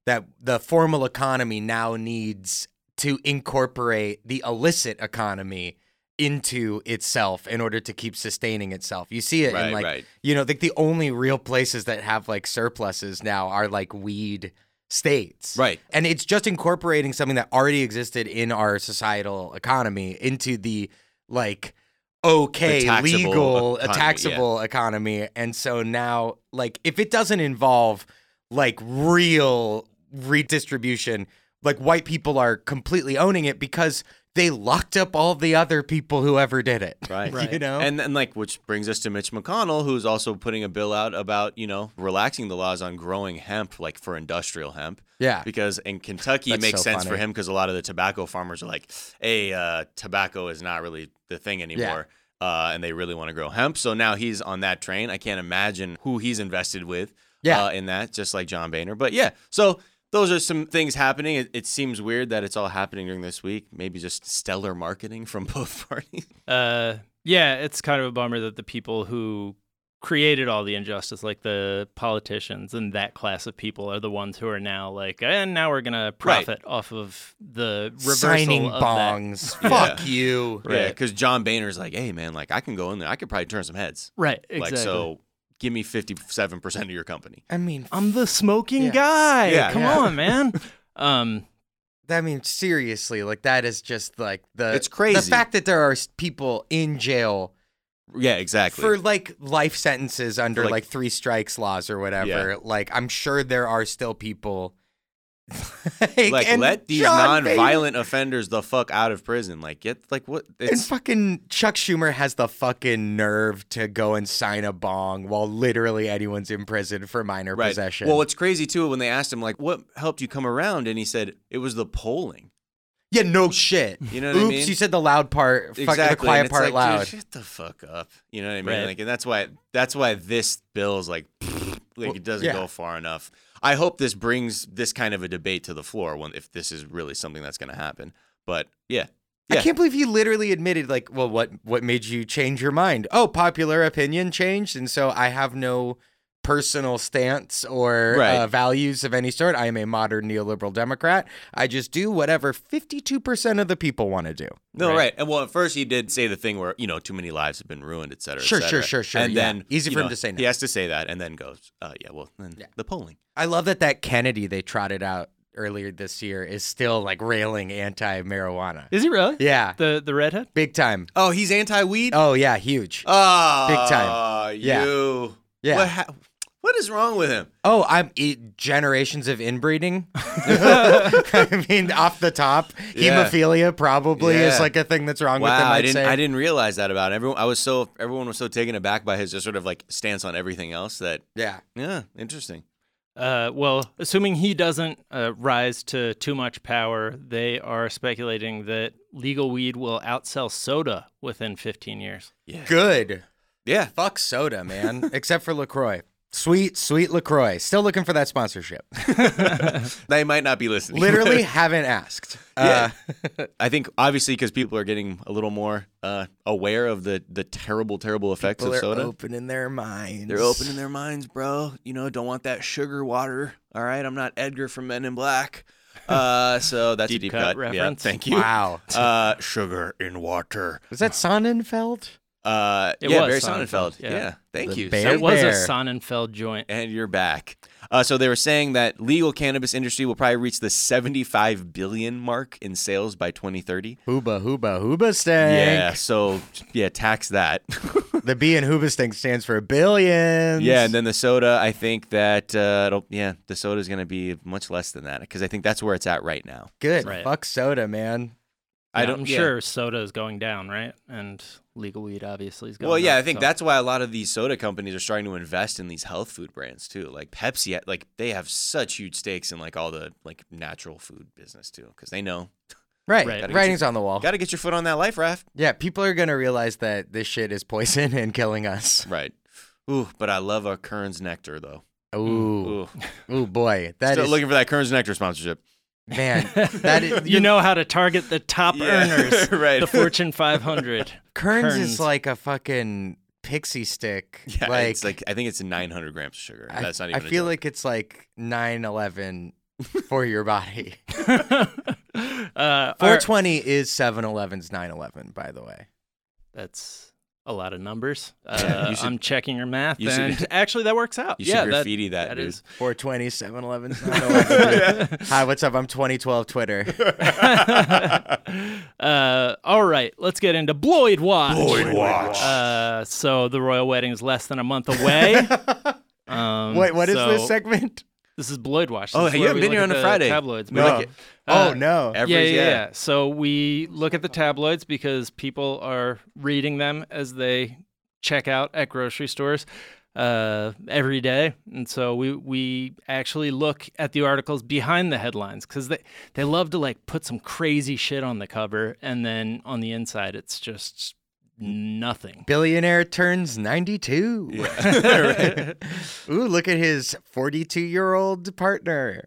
that the formal economy now needs to incorporate the illicit economy into itself in order to keep sustaining itself. You see it in like, you know, like the only real places that have like surpluses now are like weed states. Right. And it's just incorporating something that already existed in our societal economy into the like, okay, The taxable legal, economy, taxable economy. And so now, like, if it doesn't involve like real redistribution, like white people are completely owning it because they locked up all the other people who ever did it. Right. You know? And like, which brings us to Mitch McConnell, who's also putting a bill out about, relaxing the laws on growing hemp, like for industrial hemp. Yeah. Because in Kentucky, it That's makes so sense for funny. him because a lot of the tobacco farmers are like, hey, tobacco is not really the thing anymore. And they really want to grow hemp. So now he's on that train. I can't imagine who he's invested with in that, just like John Boehner. But yeah, so those are some things happening. It seems weird that it's all happening during this week. Maybe just stellar marketing from both parties. Yeah, it's kind of a bummer that the people who created all the injustice, like the politicians and that class of people, are the ones who are now like, and now we're gonna profit off of the reversal signing of bongs. that. Fuck you. Yeah, because John Boehner's like, hey, man, like I can go in there. I could probably turn some heads. Right, exactly. Like, so give me 57% of your company. I mean, I'm the smoking guy. Yeah. Come Yeah. on, man. I mean, seriously, like that is just like It's crazy. The fact that there are people in jail Yeah, exactly. for like life sentences under For, like 3 strikes laws or whatever. Yeah. Like, I'm sure there are still people. like and let these John Boehner- non-violent offenders the fuck out of prison. Like, get like what? And It's fucking Chuck Schumer has the fucking nerve to go and sign a bong while literally anyone's in prison for minor right. possession. Well, it's crazy too when they asked him like, what helped you come around, and he said it was the polling. yeah, no shit. You know what I Oops, mean? you said the loud part. Fuck the And quiet it's part like, loud. Dude, shut the fuck up. You know what I mean? Right. Like, and that's why this bill's like it doesn't yeah. go far enough. I hope this brings this kind of a debate to the floor if this is really something that's going to happen. But yeah. I can't believe he literally admitted, like, well, what made you change your mind? Oh, popular opinion changed, and so I have no personal stance or Right. values of any sort. I am a modern neoliberal Democrat. I just do whatever 52% of the people want to do. No, right. And well, at first he did say the thing where, too many lives have been ruined, et cetera. Sure, et cetera. sure. And Yeah. then Easy for him to say no. He has to say that and then goes, the polling. I love that Kennedy they trotted out earlier this year is still like railing anti-marijuana. Is he really? Yeah, The redhead? big time. Oh, he's anti-weed? Oh yeah, huge. Oh, Big time. Yeah. Yeah. What is wrong with him? Oh, generations of inbreeding. I mean, off the top, Yeah. hemophilia probably is Yeah. like a thing that's wrong with him. Wow, I'd say. I didn't realize that about him. Everyone was so taken aback by his just sort of like stance on everything else that Yeah. interesting. Well, assuming he doesn't rise to too much power, they are speculating that legal weed will outsell soda within 15 years. Yeah. Good. Yeah. Fuck soda, man. Except for LaCroix. Sweet LaCroix. Still looking for that sponsorship. They might not be listening. Literally haven't asked. Yeah. I think obviously because people are getting a little more aware of the terrible effects People of are soda. opening their minds. They're opening their minds, bro. Don't want that sugar water. All right, I'm not Edgar from Men in Black. So that's a deep cut. reference. Yeah, thank you. Wow. Sugar in water. Was that Sonnenfeld? Yeah, was Barry Sonnenfeld, Sonnenfeld. yeah. Yeah, thank The you. bear. It was a Bear. Sonnenfeld joint. And you're back. So they were saying that legal cannabis industry will probably reach the 75 billion mark in sales by 2030. Hooba stank. Yeah, so tax that. The B in Hooba stank stands for billions. Yeah, and then the soda, I think that the soda is going to be much less than that because I think that's where it's at right now. Good. Right. Fuck soda, man. I'm sure soda is going down, right? And legal weed obviously is going Well, yeah, up, I think so. that's why a lot of these soda companies are starting to invest in these health food brands too. Like Pepsi, like they have such huge stakes in like all the like natural food business too because they know Right. Right. Writing's on the wall. got to get your foot on that life raft. Yeah, people are going to realize that this shit is poison and killing us. Right. Ooh, but I love a Kern's Nectar though. Ooh. Ooh. Ooh, boy. That Still is, looking for that Kern's Nectar sponsorship. man, that is, you know how to target the top earners, right. the Fortune 500. Kearns is Kearns. like a fucking pixie stick. Yeah, it's like I think it's 900 grams of sugar. That's not even. I feel like it's like 9/11 for your body. Our- 420 is 7-Eleven's 9/11, by the way. That's a lot of numbers. Yeah, I'm checking your math, you should- and actually that works out. You should graffiti that, that dude. is. 420, 7-Eleven's 9/11. Hi, what's up? I'm 2012 Twitter. All right, let's get into Bloyd Watch. Bloyd Watch. So the royal wedding is less than a month away. Wait, what is so this segment? This is Bloyd Watch. Oh, This is you where haven't we been here look on at a the Friday. Tabloids. We No. like it. No. Yeah. So we look at the tabloids because people are reading them as they check out at grocery stores every day, and so we actually look at the articles behind the headlines because they love to like put some crazy shit on the cover, and then on the inside it's just nothing. Billionaire turns 92. Yeah. Ooh, look at his 42-year-old partner.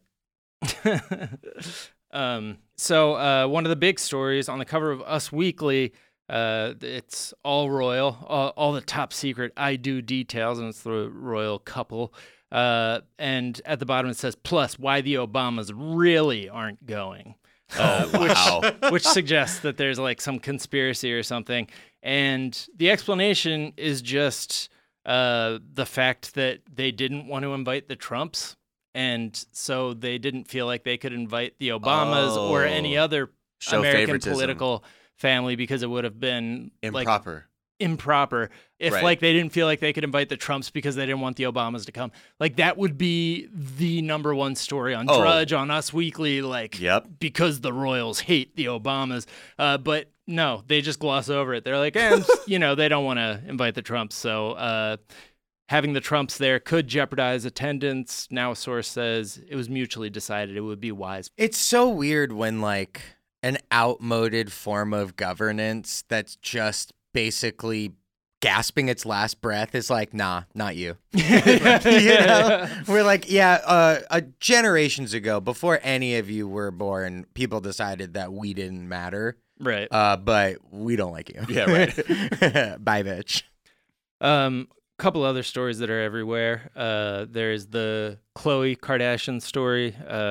So one of the big stories on the cover of Us Weekly, it's all royal, all the top secret I do details, and it's the royal couple. And at the bottom it says, plus why the Obamas really aren't going. Wow. Which suggests that there's like some conspiracy or something. And the explanation is just the fact that they didn't want to invite the Trumps. And so they didn't feel like they could invite the Obamas or any other Show American favoritism. political family because it would have been Improper. improper if Right. like they didn't feel like they could invite the Trumps because they didn't want the Obamas to come. Like that would be the number one story on Drudge, on Us Weekly, like Yep. because the royals hate the Obamas. But no, they just gloss over it. They're like, and they don't want to invite the Trumps. So having the Trumps there could jeopardize attendance. Now a source says it was mutually decided it would be wise. It's so weird when like an outmoded form of governance that's just basically gasping its last breath is like, nah, not you. We're like, generations ago, before any of you were born, people decided that we didn't matter. Right. But we don't like you. Yeah, right. Bye, bitch. Couple other stories that are everywhere. There's the Khloe Kardashian story.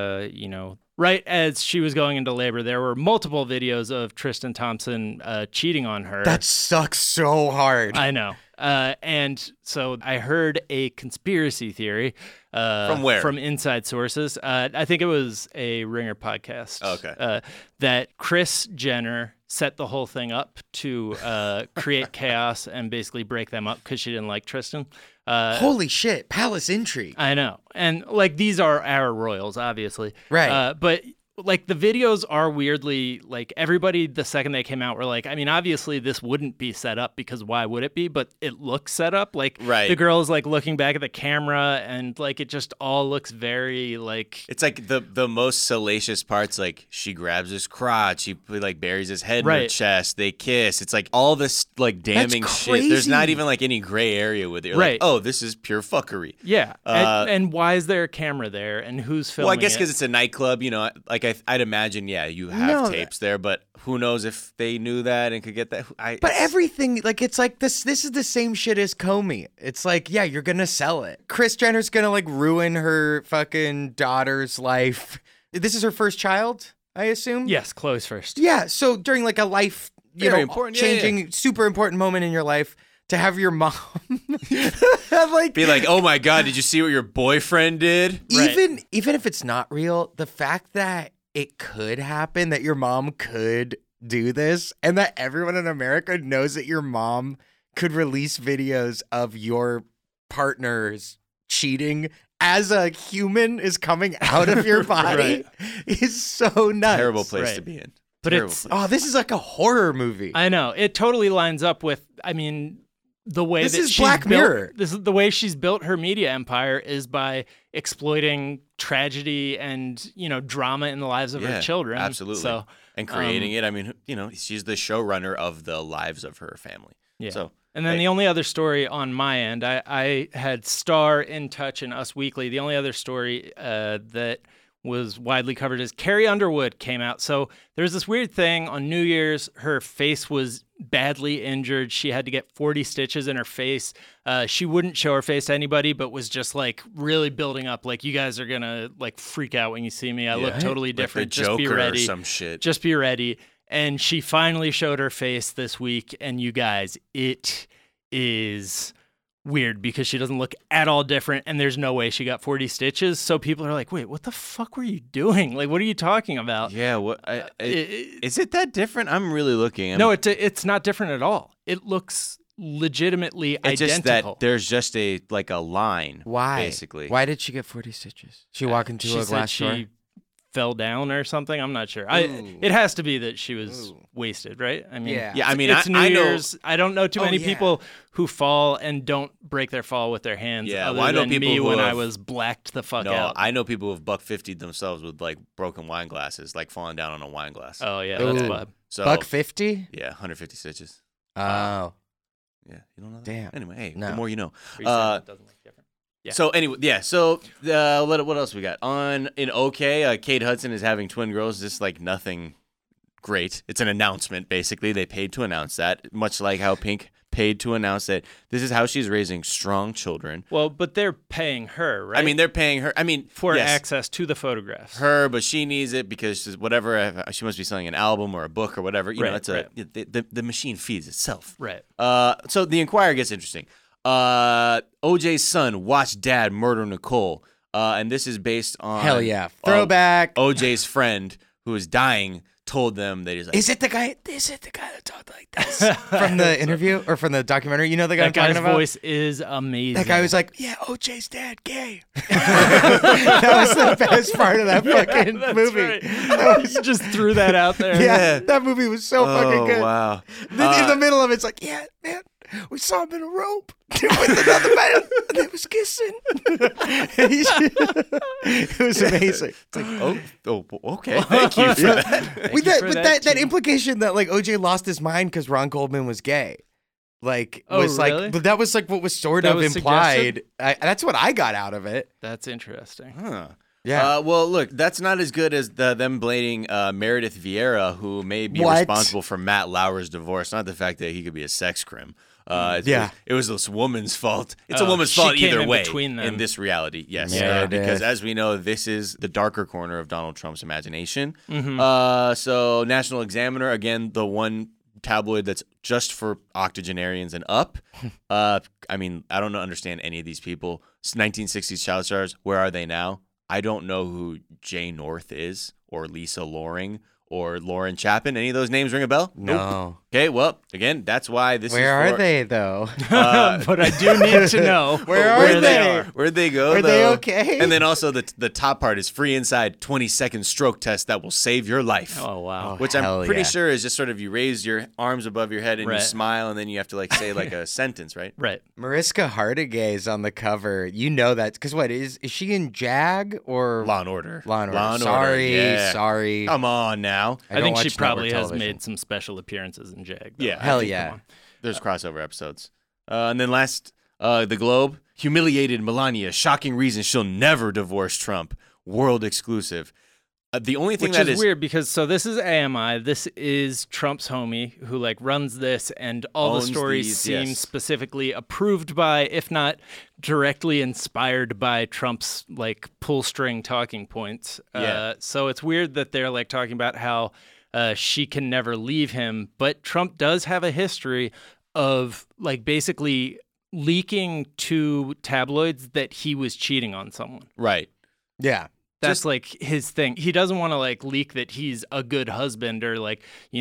Right as she was going into labor, there were multiple videos of Tristan Thompson cheating on her. That sucks so hard. I know. And so I heard a conspiracy theory. From where? From inside sources. I think it was a Ringer podcast. Okay. That Kris Jenner set the whole thing up to create chaos and basically break them up because she didn't like Tristan. Holy shit, palace intrigue. I know. And like these are our royals, obviously. Right. But like the videos are weirdly like everybody the second they came out were like, I mean, obviously this wouldn't be set up because why would it be? But it looks set up. Like Right. the girl is like looking back at the camera and like it just all looks very like It's like the most salacious parts, like she grabs his crotch, he like buries his head in her Right. chest, they kiss. It's like all this like damning That's shit. There's not crazy. even like any gray area with it. You're Right. like, oh, this is pure fuckery. yeah. And why is there a camera there and who's filming Well, I guess it? because it's a nightclub, like I'd imagine, yeah, you have No, tapes there, but who knows if they knew that and could get that. But everything, like, it's like this is the same shit as Comey. It's like, yeah, you're going to sell it. Kris Jenner's going to, like, ruin her fucking daughter's life. This is her first child, I assume? Yes, close first. Yeah, so during, like, a life, Very important, yeah, changing, super important moment in your life, to have your mom, like, be like, oh my God, did you see what your boyfriend did? even if it's not real, the fact that it could happen, that your mom could do this, and that everyone in America knows that your mom could release videos of your partner's cheating as a human is coming out of your body is so nuts. Terrible place Right. to be in. But Terrible it's Oh, this is like a horror movie. I know. It totally lines up with, I mean, the way This that is she's Black built, Mirror. This is the way she's built her media empire is by exploiting tragedy and, drama in the lives of her children. Absolutely. So, and creating it. I mean, she's the showrunner of the lives of her family. yeah. So, And then the only other story on my end, I had Star, In Touch, and Us Weekly. The only other story that was widely covered is Carrie Underwood came out. So there's this weird thing on New Year's. Her face was badly injured. She had to get 40 stitches in her face. She wouldn't show her face to anybody, but was just like really building up. Like, you guys are gonna like freak out when you see me. I look totally different. Like the Just be Joker ready. or some shit. Just be ready. And she finally showed her face this week. And you guys, it is weird because she doesn't look at all different, and there's no way she got 40 stitches. So people are like, wait, what the fuck were you doing? Like, what are you talking about? Yeah, is it that different? I'm really looking. No, it's not different at all. It looks legitimately it's identical. just that there's just a line. Why? Basically. Why did she get 40 stitches? She walk into she a glass said door? she fell down or something. I'm not sure. It has to be that she was wasted, right? I mean, Yeah. I mean, it's New I know. Year's. I don't know too many people who fall and don't break their fall with their hands. Yeah, other well, I know than people me who when I have- was blacked the fuck No, out. I know people who've $150 themselves with like broken wine glasses, like falling down on a wine glass. Oh yeah, that's Ooh. bad. So $150? yeah, 150 stitches. Oh. Yeah, you don't know that? Damn. Anyway, hey, No. the more you know. Or you said it doesn't look different. Yeah. So anyway, yeah. So what else we got in OK? Kate Hudson is having twin girls. Just like nothing great. It's an announcement basically. They paid to announce that, much like how Pink paid to announce that this is how she's raising strong children. Well, but they're paying her, right? I mean, they're paying her. I mean, for yes, access to the photographs. her, but she needs it because she's whatever. She must be selling an album or a book or whatever. You know, Right, it's the machine feeds itself. Right. So the Inquirer gets interesting. OJ's son watched dad murder Nicole, and this is based on Hell yeah. Throwback. OJ's friend who is dying told them that he's like, Is it the guy that talked like this? From the interview or from the documentary? You know the guy That I'm talking guy's about? voice is amazing. That guy was like, yeah, OJ's dad gay. That was the best part of that fucking That's movie. right. That was- He just threw that out there. yeah, that movie was so fucking good. wow. Then in the middle of it, it's like, yeah, man, we saw him in a rope with another man, and they was kissing. It was amazing. It's like, okay, thank you for that. With you for that that, implication that like OJ lost his mind because Ron Goldman was gay, like Oh, was really? like, but that was like what was sort That of was implied. That's what I got out of it. That's interesting. Huh. Yeah. Well, look, that's not as good as them blading Meredith Vieira, who may be What? responsible for Matt Lauer's divorce. Not the fact that he could be a sex crim. It was this woman's fault. It's a Oh, woman's she fault came either in way between them. in this reality. Yes, Yeah, because it is. as we know, this is the darker corner of Donald Trump's imagination. Mm-hmm. So National Examiner, again, the one tabloid that's just for octogenarians and up. I mean, I don't understand any of these people. 1960s child stars, where are they now? I don't know who Jay North is, or Lisa Loring, or Lauren Chapin. Any of those names ring a bell? Nope. No. Okay, well, again, that's why this Where is for... are they though? But I do need to know Where are they? are. Where'd they go, Are they though? okay? And then also the top part is free inside 20-second stroke test that will save your life. Oh wow. Which hell I'm pretty yeah. sure is just sort of you raise your arms above your head and you Right. smile, and then you have to like say like a sentence, right? Right. Mariska Hargitay is on the cover. You know that because what is she in JAG or Law and Order. Law and Order? Law and Sorry, Order, yeah. sorry. Come on now. I don't think she watch probably network has television. made some special appearances in JAG. though. Yeah. I Hell think, yeah. come on. There's crossover episodes. And then last, The Globe. Humiliated Melania. Shocking reason she'll never divorce Trump. World exclusive. The only thing Which that is weird because so this is AMI. This is Trump's homie who like runs this, and all the Owns stories these, seem yes. specifically approved by, if not directly inspired by, Trump's like pull string talking points. Yeah. So it's weird that they're like talking about how she can never leave him, but Trump does have a history of like basically leaking to tabloids that he was cheating on someone. Right. Yeah. That's like his thing. He doesn't want to like leak that he's a good husband or like,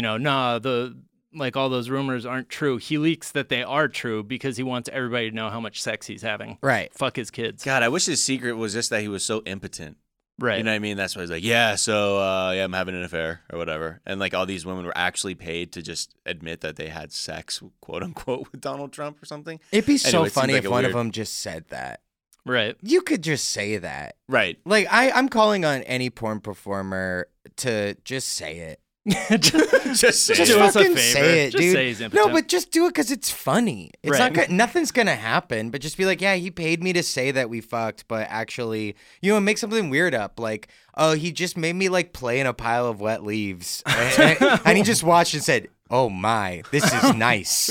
the like all those rumors aren't true. He leaks that they are true because he wants everybody to know how much sex he's having. Right. Fuck his kids. God, I wish his secret was just that he was so impotent. Right. You know what I mean? That's why he's like, yeah, so I'm having an affair or whatever. And like all these women were actually paid to just admit that they had sex, quote unquote, with Donald Trump or something. It'd be so Anyway, it seems funny like if a one of weird- them just said that. Right. You could just say that. Right. Like I'm calling on any porn performer to just say it. Just say Just it. do us a fucking favor. say it, Just dude. say he's No, impotent. but just do it because it's funny. It's Right. not good. Nothing's gonna happen. But just be like, yeah, he paid me to say that we fucked, but actually, make something weird up. Like, oh, he just made me like play in a pile of wet leaves, and he just watched and said, oh my, this is nice.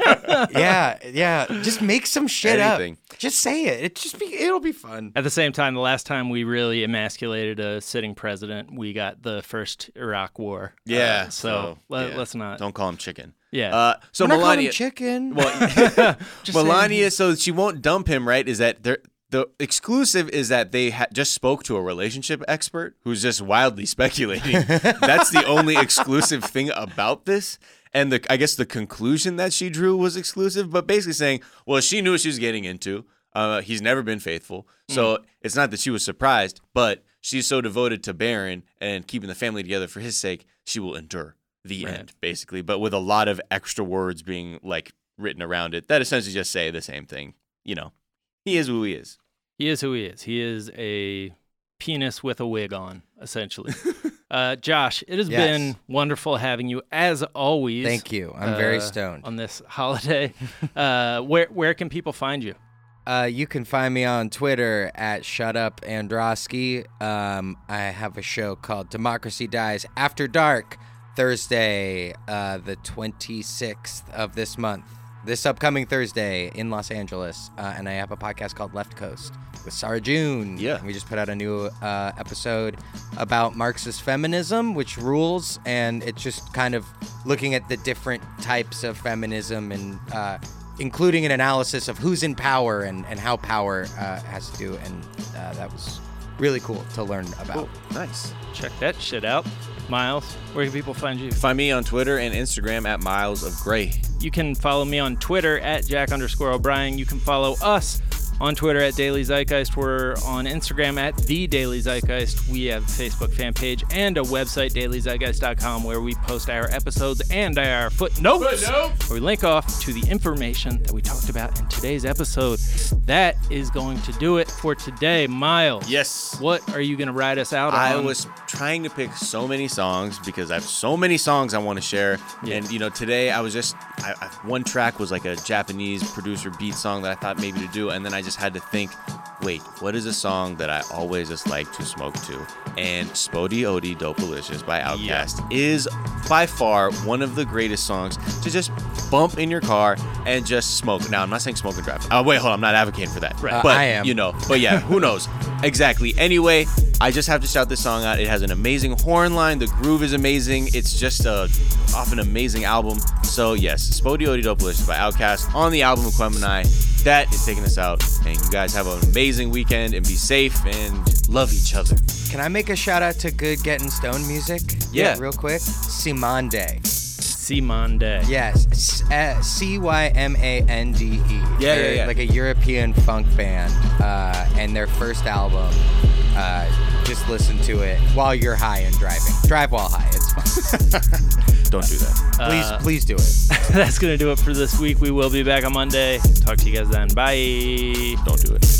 yeah. Just make some shit Anything. up. Just say it. It'll be fun. At the same time, the last time we really emasculated a sitting president, we got the first Iraq War. Yeah. Let's not. Don't call him chicken. Yeah. So We're not calling Melania, him chicken. well, Just Melania, so she won't dump him, right? Is that the exclusive is that they just spoke to a relationship expert who's just wildly speculating. That's the only exclusive thing about this. And I guess the conclusion that she drew was exclusive, but basically saying, well, she knew what she was getting into. He's never been faithful. So it's not that she was surprised, but she's so devoted to Barron and keeping the family together for his sake, she will endure the end, basically. But with a lot of extra words being like written around it that essentially just say the same thing. You know, he is who he is. He is who he is. He is a penis with a wig on, essentially. Josh, it has been wonderful having you, as always. Thank you. I'm very stoned. On this holiday. Where can people find you? You can find me on Twitter at ShutUpAndrosky. I have a show called Democracy Dies After Dark, Thursday, the 26th of this month. This upcoming Thursday in Los Angeles. And I have a podcast called Left Coast with Sarah June. Yeah. We just put out a new episode about Marxist feminism, which rules. And it's just kind of looking at the different types of feminism and including an analysis of who's in power and how power has to do. And that was really cool to learn about. Cool. Nice. Check that shit out. Miles, where can people find you? Find me on Twitter and Instagram at Miles of Gray. You can follow me on Twitter at Jack_O'Brien. You can follow us on Twitter at Daily Zeitgeist. We're on Instagram at The Daily Zeitgeist. We have a Facebook fan page and a website, dailyzeitgeist.com, where we post our episodes and our footnotes, where we link off to the information that we talked about in today's episode. That is going to do it for today. Miles, Yes. what are you going to ride us out on? I was trying to pick so many songs because I have so many songs I want to share. Yeah. And, today I was just, one track was like a Japanese producer beat song that I thought maybe to do. And then I just had to think, wait, what is a song that I always just like to smoke to? And Spodie Odie Dopalicious by Outkast is by far one of the greatest songs to just bump in your car and just smoke. Now, I'm not saying smoke and drive. Wait, hold on. I'm not advocating for that. Right. But, I am. But yeah, who knows? Exactly. Anyway, I just have to shout this song out. It has an amazing horn line. The groove is amazing. It's just off an amazing album. So yes, Spodie Odie Dopalicious by Outkast on the album Aquemini. That is taking us out. And you guys have an amazing weekend and be safe and love each other. Can I make a shout out to good getting stoned music? Yeah. Real quick. Simande. Simande. Yes. Cymande. Yeah, They're yeah. like a European funk band. And their first album, just listen to it while you're high and driving. Drive while high. It's fun. Don't do that. Please do it. That's going to do it for this week. We will be back on Monday. Talk to you guys then. Bye. Don't do it.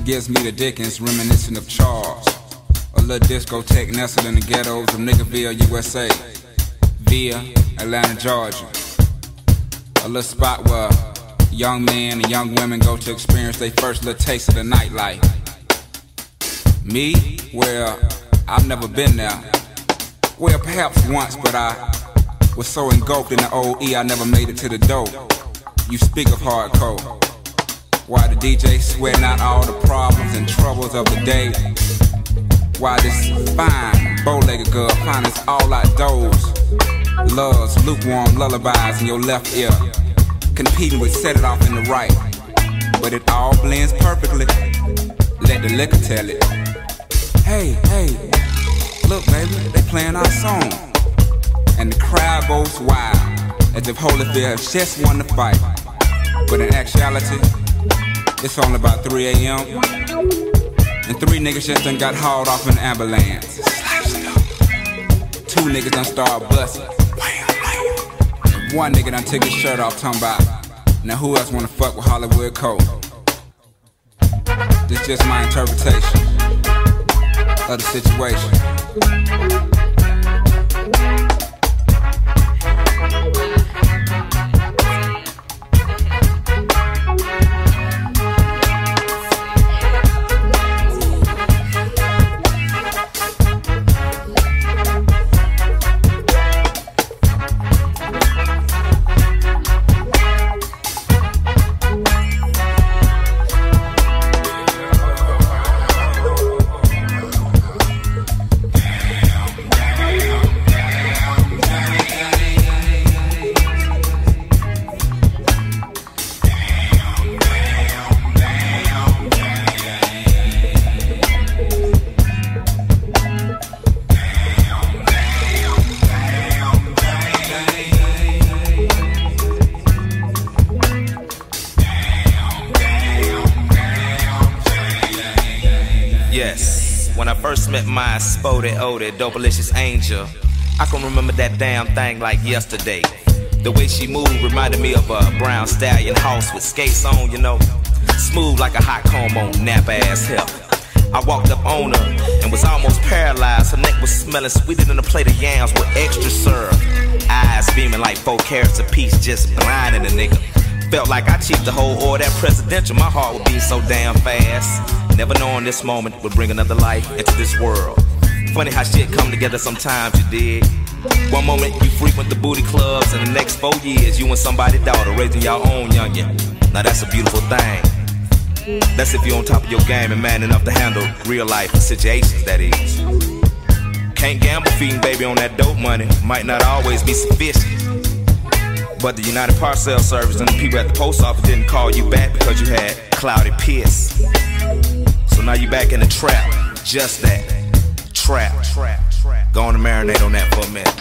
gives me the Dickens, reminiscent of Charles. A little discotheque nestled in the ghettos of Niggerville, USA, via Atlanta, Georgia. A little spot where young men and young women go to experience their first little taste of the nightlife. Me? Well, I've never been there. Well, perhaps once, but I was so engulfed in the old E I never made it to the door. You speak of hardcore. Why the DJ sweating out all the problems and troubles of the day? Why this fine, bow-legged girl finds us all outdoors? Loves lukewarm lullabies in your left ear, competing with set it off in the right. But it all blends perfectly. Let the liquor tell it. Hey, look baby, they playing our song. And the crowd goes wild, as if Holyfield has just won the fight. But in actuality, it's only about 3 a.m. and 3 niggas just done got hauled off in an ambulance. 2 niggas done started busting. And 1 nigga done took his shirt off talking about, now who else wanna fuck with Hollywood Cole? This just my interpretation of the situation. Met my spotted, oded, dopalicious angel. I can remember that damn thing like yesterday. The way she moved reminded me of a brown stallion horse with skates on, you know. Smooth like a hot comb on nap-ass hip. I walked up on her and was almost paralyzed. Her neck was smelling sweeter than a plate of yams with extra syrup. Eyes beaming like 4 carats apiece, just blinding the nigga. Felt like I cheaped the whole order at presidential. My heart would beat so damn fast. Never knowing this moment would bring another life into this world. Funny how shit come together sometimes, you dig. One moment you frequent the booty clubs, and the next 4 years you and somebody's daughter raising your own youngin'. Now that's a beautiful thing. That's if you're on top of your game and man enough to handle real life situations, that is. Can't gamble feeding baby on that dope money. Might not always be sufficient. But the United Parcel Service and the people at the post office didn't call you back because you had cloudy piss. So now you back in the trap. Just that. Trap. Go on and marinate on that for a minute.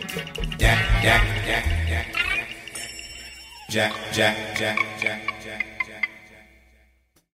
Jack.